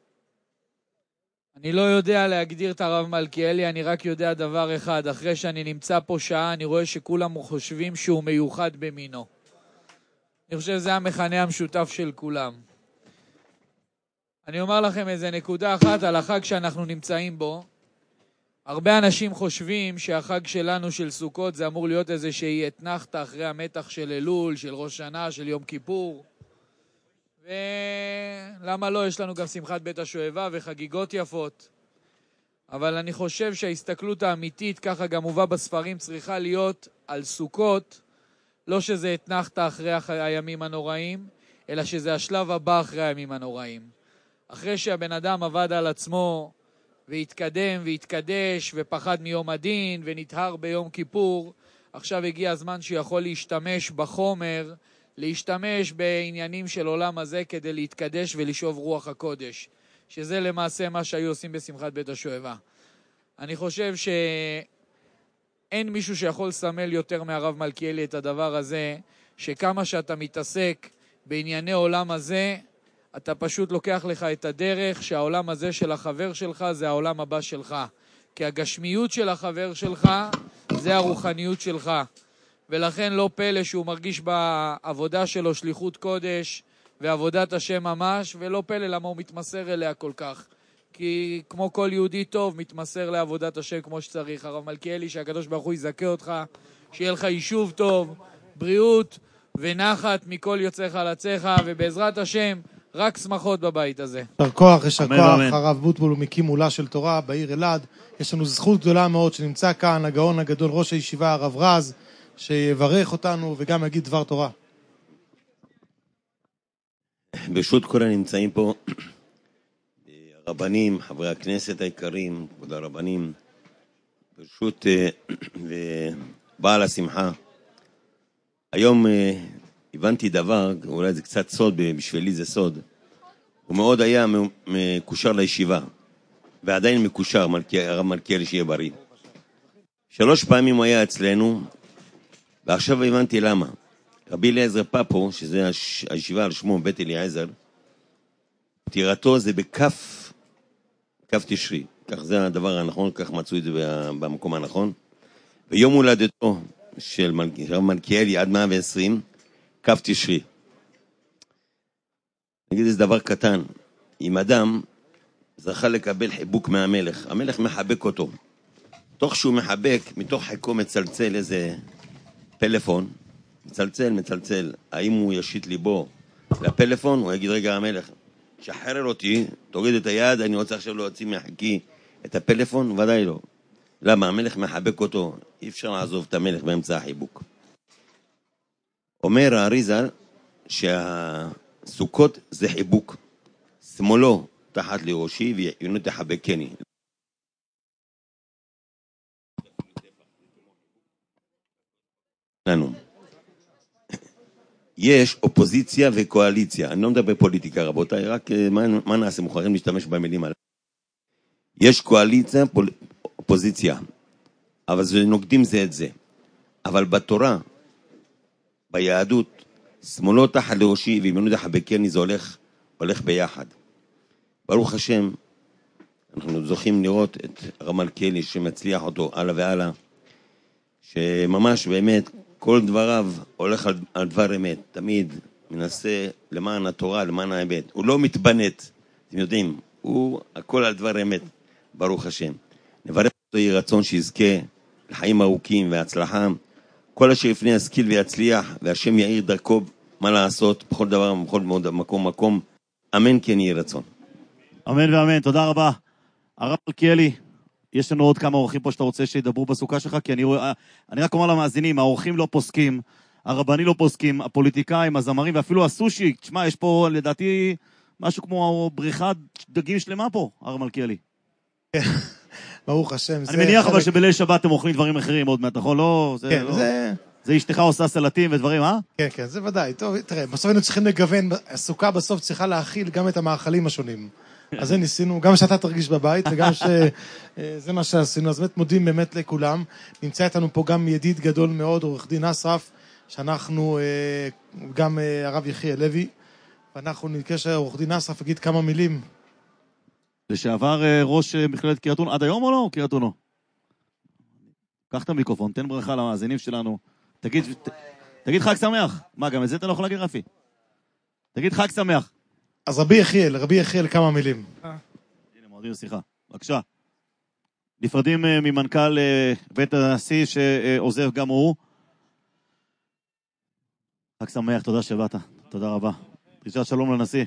S21: אני לא יודע להגדיר את הרב מלכיאלי, אני רק יודע דבר אחד. אחרי שאני נמצא פה שעה, אני רואה שכולם חושבים שהוא מיוחד במינו. אני חושב שזה המכנה המשותף של כולם. אני אומר לכם איזה נקודה אחת על החג שאנחנו נמצאים בו. הרבה אנשים חושבים שהחג שלנו של סוכות זה אמור להיות איזה שהיא אתנחתא אחרי המתח של אלול, של ראש שנה, של יום כיפור. ולמה לא? יש לנו גם שמחת בית השואבה וחגיגות יפות. אבל אני חושב שההסתכלות האמיתית, ככה גם מובא בספרים, צריכה להיות על סוכות, לא שזה אתנחתא אחרי הימים הנוראים, אלא שזה השלב הבא אחרי הימים הנוראים. אחרי שהבן אדם עבד על עצמו והתקדם והתקדש ופחד מיום הדין ונטהר ביום כיפור, עכשיו הגיע הזמן שיכול להשתמש בחומר, להשתמש בעניינים של עולם הזה כדי להתקדש ולשאוב רוח הקודש, שזה למעשה מה שהיו עושים בשמחת בית השואבה. אני חושב שאין מישהו שיכול לסמל יותר מהרב מלכיאלי את הדבר הזה, שכמה שאתה מתעסק בענייני עולם הזה, אתה פשוט לוקח לך את הדרך שהעולם הזה של החבר שלך זה העולם הבא שלך. כי הגשמיות של החבר שלך זה הרוחניות שלך. ולכן לא פלא שהוא מרגיש בעבודה שלו שליחות קודש ועבודת השם ממש, ולא פלא למה הוא מתמסר אליה כל כך. כי כמו כל יהודי טוב מתמסר לעבודת השם כמו שצריך. הרב מלכיאלי, שהקדוש ברוך הוא יזכה אותך, שיהיה לך יישוב טוב, בריאות ונחת מכל יוצאך לצאך, ובעזרת השם רק שמחות בבית הזה.
S3: יישר כוח, יישר כוח, הרב בוטבול מקים עולה של תורה בעיר אלעד. יש לנו זכות גדולה מאוד שנמצא כאן הגאון הגדול ראש הישיבה הרב רז, שיברך אותנו וגם יגיד דבר תורה.
S22: ברשות כל הנמצאים פה, הרבנים, חברי הכנסת היקרים, כבוד הרבנים, ברשות ובעל השמחה. היום הבנתי דבר, אולי זה קצת סוד, בשבילי זה סוד. הוא מאוד היה מקושר לישיבה, ועדיין מקושר, הרב מלכיאלי שיהיה בריא. שלוש פעמים הוא היה אצלנו, ועכשיו הבנתי למה. רבי אליעזר פאפו, שזה הישיבה על שמו בית אליעזר, פטירתו זה בכף, כף תשרי. כך זה הדבר הנכון, כך מצאו את זה במקום הנכון. ויום הולדתו של הרב מלכיאלי עד מאה ועשרים, כף תשרי. נגיד איזה דבר קטן, אם אדם זכה לקבל חיבוק מהמלך, המלך מחבק אותו. תוך שהוא מחבק, מתוך חיקו מצלצל איזה פלאפון, מצלצל, מצלצל. האם הוא ישית ליבו לפלאפון? הוא יגיד, רגע המלך, שחרר אותי, תוריד את היד, אני רוצה עכשיו להוציא מהחיקי את הפלאפון? ודאי לא. למה? המלך מחבק אותו, אי אפשר לעזוב את המלך באמצע החיבוק. אומר האריז"ל שהסוכות זה חיבוק. שמאלו תחת לראשי וימינו תחבקני. לנו. יש אופוזיציה וקואליציה. אני לא מדבר פוליטיקה, רבותיי, רק מה, מה נעשה? מוכרחים להשתמש במילים האלה. יש קואליציה, פול, אופוזיציה, אבל זה נוגדים זה את זה. אבל בתורה, ביהדות, שמאלו תחת לראשי וימינו תחבקני, זה הולך, הולך ביחד. ברוך השם, אנחנו זוכים לראות את הרב מלכיאלי שמצליח אותו הלאה והלאה, שממש באמת כל דבריו הולך על, על דבר אמת, תמיד מנסה למען התורה, למען האמת. הוא לא מתבנט, אתם יודעים, הוא הכל על דבר אמת, ברוך השם. נברך אותו יהי רצון שיזכה לחיים ארוכים והצלחה. כל אשר לפני ישכיל ויצליח, והשם יאיר דרכו מה לעשות, בכל דבר, בכל מקום מקום. אמן כן יהי רצון.
S2: אמן ואמן, תודה רבה. הרב מלכיאלי, יש לנו עוד כמה אורחים פה שאתה רוצה שידברו בסוכה שלך, כי אני, אני רק אומר למאזינים, האורחים לא פוסקים, הרבנים לא פוסקים, הפוליטיקאים, הזמרים, ואפילו הסושי, תשמע, יש פה לדעתי משהו כמו בריכת דגים שלמה פה, הרב מלכיאלי.
S3: ברוך השם.
S2: אני מניח אבל שבליל שבת אתם אוכלים דברים אחרים עוד מעט, נכון? לא, זה
S3: כן,
S2: לא...
S3: זה...
S2: זה אשתך עושה סלטים ודברים, אה?
S3: כן, כן, זה ודאי. טוב, תראה, בסוף היינו צריכים לגוון, הסוכה בסוף צריכה להכיל גם את המאכלים השונים. אז זה ניסינו, גם שאתה תרגיש בבית, וגם שזה מה שעשינו. אז באמת מודים באמת לכולם. נמצא איתנו פה גם ידיד גדול מאוד, עורך דין אסרף, שאנחנו, גם הרב יחיאל לוי, ואנחנו נתקשר, עורך דין אסרף, אגיד כמה מילים.
S2: לשעבר ראש מכללת קריית אונו, עד היום או לא? קריית אונו. קח את המיקרופון, תן ברכה למאזינים שלנו. תגיד, ת, תגיד חג שמח. מה, גם את זה אתה לא יכול להגיד, רפי? תגיד חג שמח.
S3: אז רבי יחיאל, רבי יחיאל, כמה מילים.
S2: הנה, מועדים לשיחה. בבקשה. נפרדים ממנכ"ל בית הנשיא שעוזב גם הוא. חג שמח, תודה שבאת. תודה רבה. דרישת שלום לנשיא.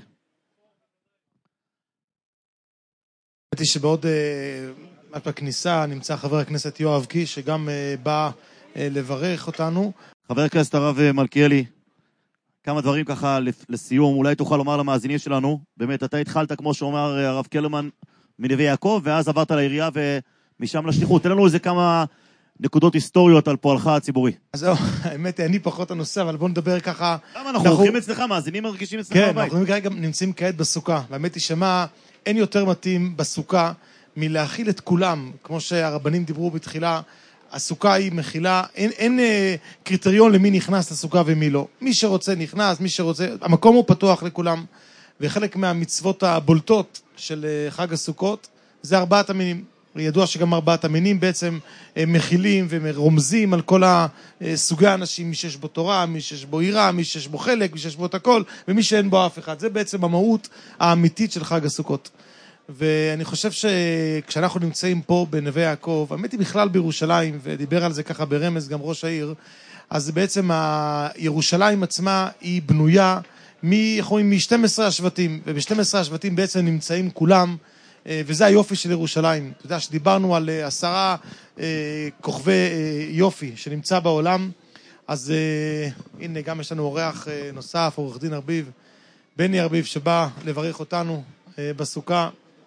S3: ראיתי שבעוד מעט בכניסה נמצא חבר הכנסת יואב קיש, שגם בא לברך אותנו.
S2: חבר הכנסת הרב מלכיאלי, כמה דברים ככה לסיום, אולי תוכל לומר למאזינים שלנו, באמת אתה התחלת כמו שאומר הרב קלרמן מנווה יעקב, ואז עברת לעירייה ומשם לשליחות. תן לנו איזה כמה נקודות היסטוריות על פועלך הציבורי.
S3: אז זהו, האמת, אני פחות הנושא, אבל בואו נדבר ככה.
S2: למה אנחנו הולכים אצלך, מאזינים מרגישים אצלך
S3: בבית.
S2: בבית.
S3: כן, אנחנו כרגע נמצאים כעת בסוכה, והאמת היא שמה, אין יותר מתאים בסוכה מלהכיל את כולם, כמו שהרבנים דיברו בתחילה, הסוכה היא מכילה, אין, אין אה, קריטריון למי נכנס לסוכה ומי לא. מי שרוצה נכנס, מי שרוצה, המקום הוא פתוח לכולם, וחלק מהמצוות הבולטות של אה, חג הסוכות, זה ארבעת המינים. ידוע שגם ארבעת המינים בעצם אה, מכילים ורומזים על כל הסוגי האנשים, מי שיש בו תורה, מי שיש בו עירה, מי שיש בו חלק, מי שיש בו את הכל, ומי שאין בו אף אחד. זה בעצם המהות האמיתית של חג הסוכות. ואני חושב שכשאנחנו נמצאים פה בנווה יעקב, האמת היא בכלל בירושלים, ודיבר על זה ככה ברמז גם ראש העיר, אז בעצם ירושלים עצמה היא בנויה מ-שנים עשר השבטים, וב-שנים עשר השבטים בעצם נמצאים כולם, וזה היופי של ירושלים. אתה יודע שדיברנו על עשרה כוכבי יופי שנמצא בעולם, אז הנה גם יש לנו אורח נוסף, עורך דין ארביב, בני ארביב, שבא לברך אותנו בסוכה.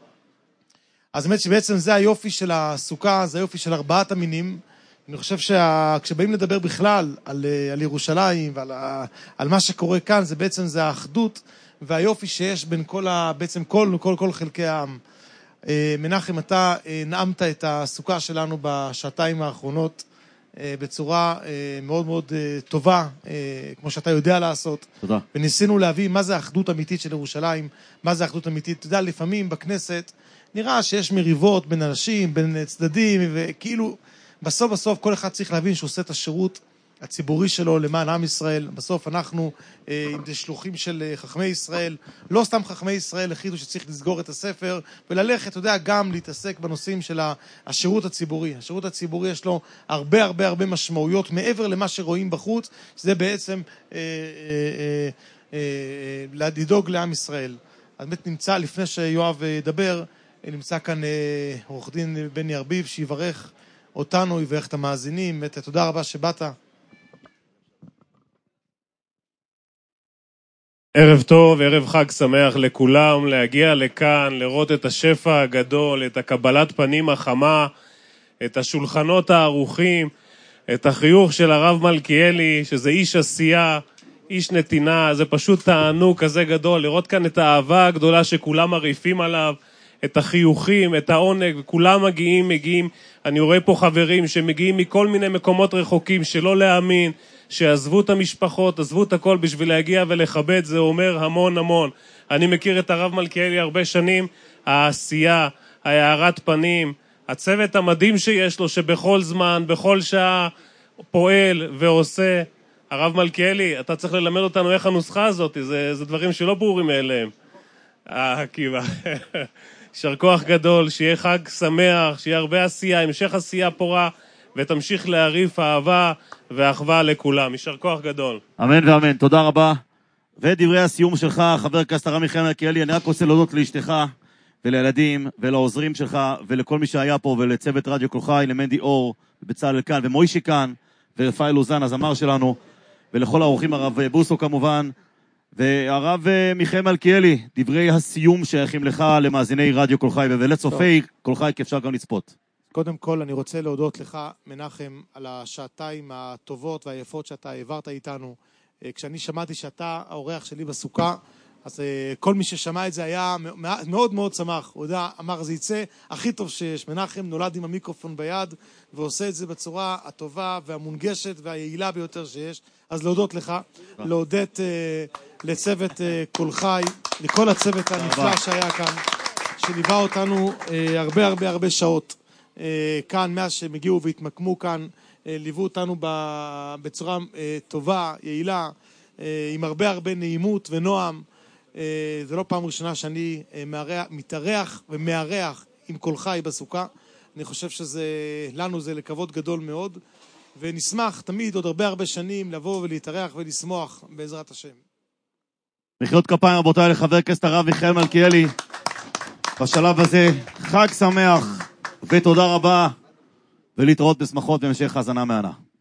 S3: אז באמת שבעצם זה היופי של הסוכה, זה היופי של ארבעת המינים. אני חושב שכשבאים לדבר בכלל על, על ירושלים ועל על מה שקורה כאן, זה בעצם זה האחדות והיופי שיש בין כל, ה, בעצם כל, כל, כל חלקי העם. מנחם, אתה נעמת את הסוכה שלנו בשעתיים האחרונות בצורה מאוד מאוד טובה, כמו שאתה יודע לעשות.
S2: תודה.
S3: וניסינו להביא מה זה האחדות אמיתית של ירושלים, מה זה האחדות אמיתית. אתה יודע, לפעמים בכנסת נראה שיש מריבות בין אנשים, בין צדדים, וכאילו בסוף בסוף כל אחד צריך להבין שהוא עושה את השירות הציבורי שלו למען עם ישראל. בסוף אנחנו, אם זה שלוחים של חכמי ישראל, לא סתם חכמי ישראל החליטו שצריך לסגור את הספר וללכת, אתה יודע, גם להתעסק בנושאים של השירות הציבורי. השירות הציבורי יש לו הרבה הרבה הרבה משמעויות מעבר למה שרואים בחוץ, שזה בעצם אה, אה, אה, אה, לדאוג לעם ישראל. אז באמת נמצא, לפני שיואב ידבר, נמצא כאן עורך דין בני ארביב, שיברך אותנו, יברך את המאזינים. תודה רבה שבאת.
S1: ערב טוב, ערב חג שמח לכולם, להגיע לכאן, לראות את השפע הגדול, את הקבלת פנים החמה, את השולחנות הערוכים, את החיוך של הרב מלכיאלי, שזה איש עשייה, איש נתינה, זה פשוט תענוג כזה גדול, לראות כאן את האהבה הגדולה שכולם מרעיפים עליו, את החיוכים, את העונג, וכולם מגיעים, מגיעים, אני רואה פה חברים שמגיעים מכל מיני מקומות רחוקים, שלא להאמין, שעזבו את המשפחות, עזבו את הכל בשביל להגיע ולכבד, זה אומר המון המון. אני מכיר את הרב מלכיאלי הרבה שנים, העשייה, ההארת פנים, הצוות המדהים שיש לו, שבכל זמן, בכל שעה, פועל ועושה. הרב מלכיאלי, אתה צריך ללמד אותנו איך הנוסחה הזאת, זה, זה דברים שלא ברורים מאליהם. אה, קיבה. יישר כוח גדול, שיהיה חג שמח, שיהיה הרבה עשייה, המשך עשייה פורה, ותמשיך להריף אהבה ואחווה לכולם. יישר כוח גדול.
S2: אמן ואמן, תודה רבה. ודברי הסיום שלך, חבר הכנסת הרב מיכאל מלכיאלי, אני רק רוצה להודות לאשתך,
S4: ולילדים ולעוזרים שלך ולכל מי שהיה פה ולצוות רדיו קול חי, למנדי אור, בצלאל כאן ומוישי כאן ורפאל אוזן הזמר שלנו, ולכל האורחים, הרב בוסו כמובן, והרב מיכאל מלכיאלי, דברי הסיום שייכים לך למאזיני רדיו קול חי ולצופי קול חי, כי אפשר גם לצפות.
S3: קודם כל אני רוצה להודות לך מנחם על השעתיים הטובות והיפות שאתה העברת איתנו. כשאני שמעתי שאתה האורח שלי בסוכה, אז כל מי ששמע את זה היה מאוד מאוד שמח. הוא יודע, אמר, זה יצא הכי טוב שיש. מנחם נולד עם המיקרופון ביד ועושה את זה בצורה הטובה והמונגשת והיעילה ביותר שיש. אז להודות לך, להודות uh, לצוות uh, קול חי, לכל הצוות הנפלא שהיה כאן, שליווה אותנו uh, הרבה הרבה הרבה שעות uh, כאן, מאז שהם הגיעו והתמקמו כאן, uh, ליוו אותנו בצורה uh, טובה, יעילה, uh, עם הרבה הרבה נעימות ונועם. Uh, זה לא פעם ראשונה שאני uh, מארח, מתארח ומארח עם קול חי בסוכה. אני חושב שזה, לנו זה לכבוד גדול מאוד. ונשמח תמיד עוד הרבה הרבה שנים לבוא ולהתארח ולשמוח בעזרת השם.
S4: מחיאות כפיים רבותיי לחבר הכנסת הרב מיכאל מלכיאלי. בשלב הזה חג שמח ותודה רבה, ולהתראות בשמחות והמשך האזנה מהנה.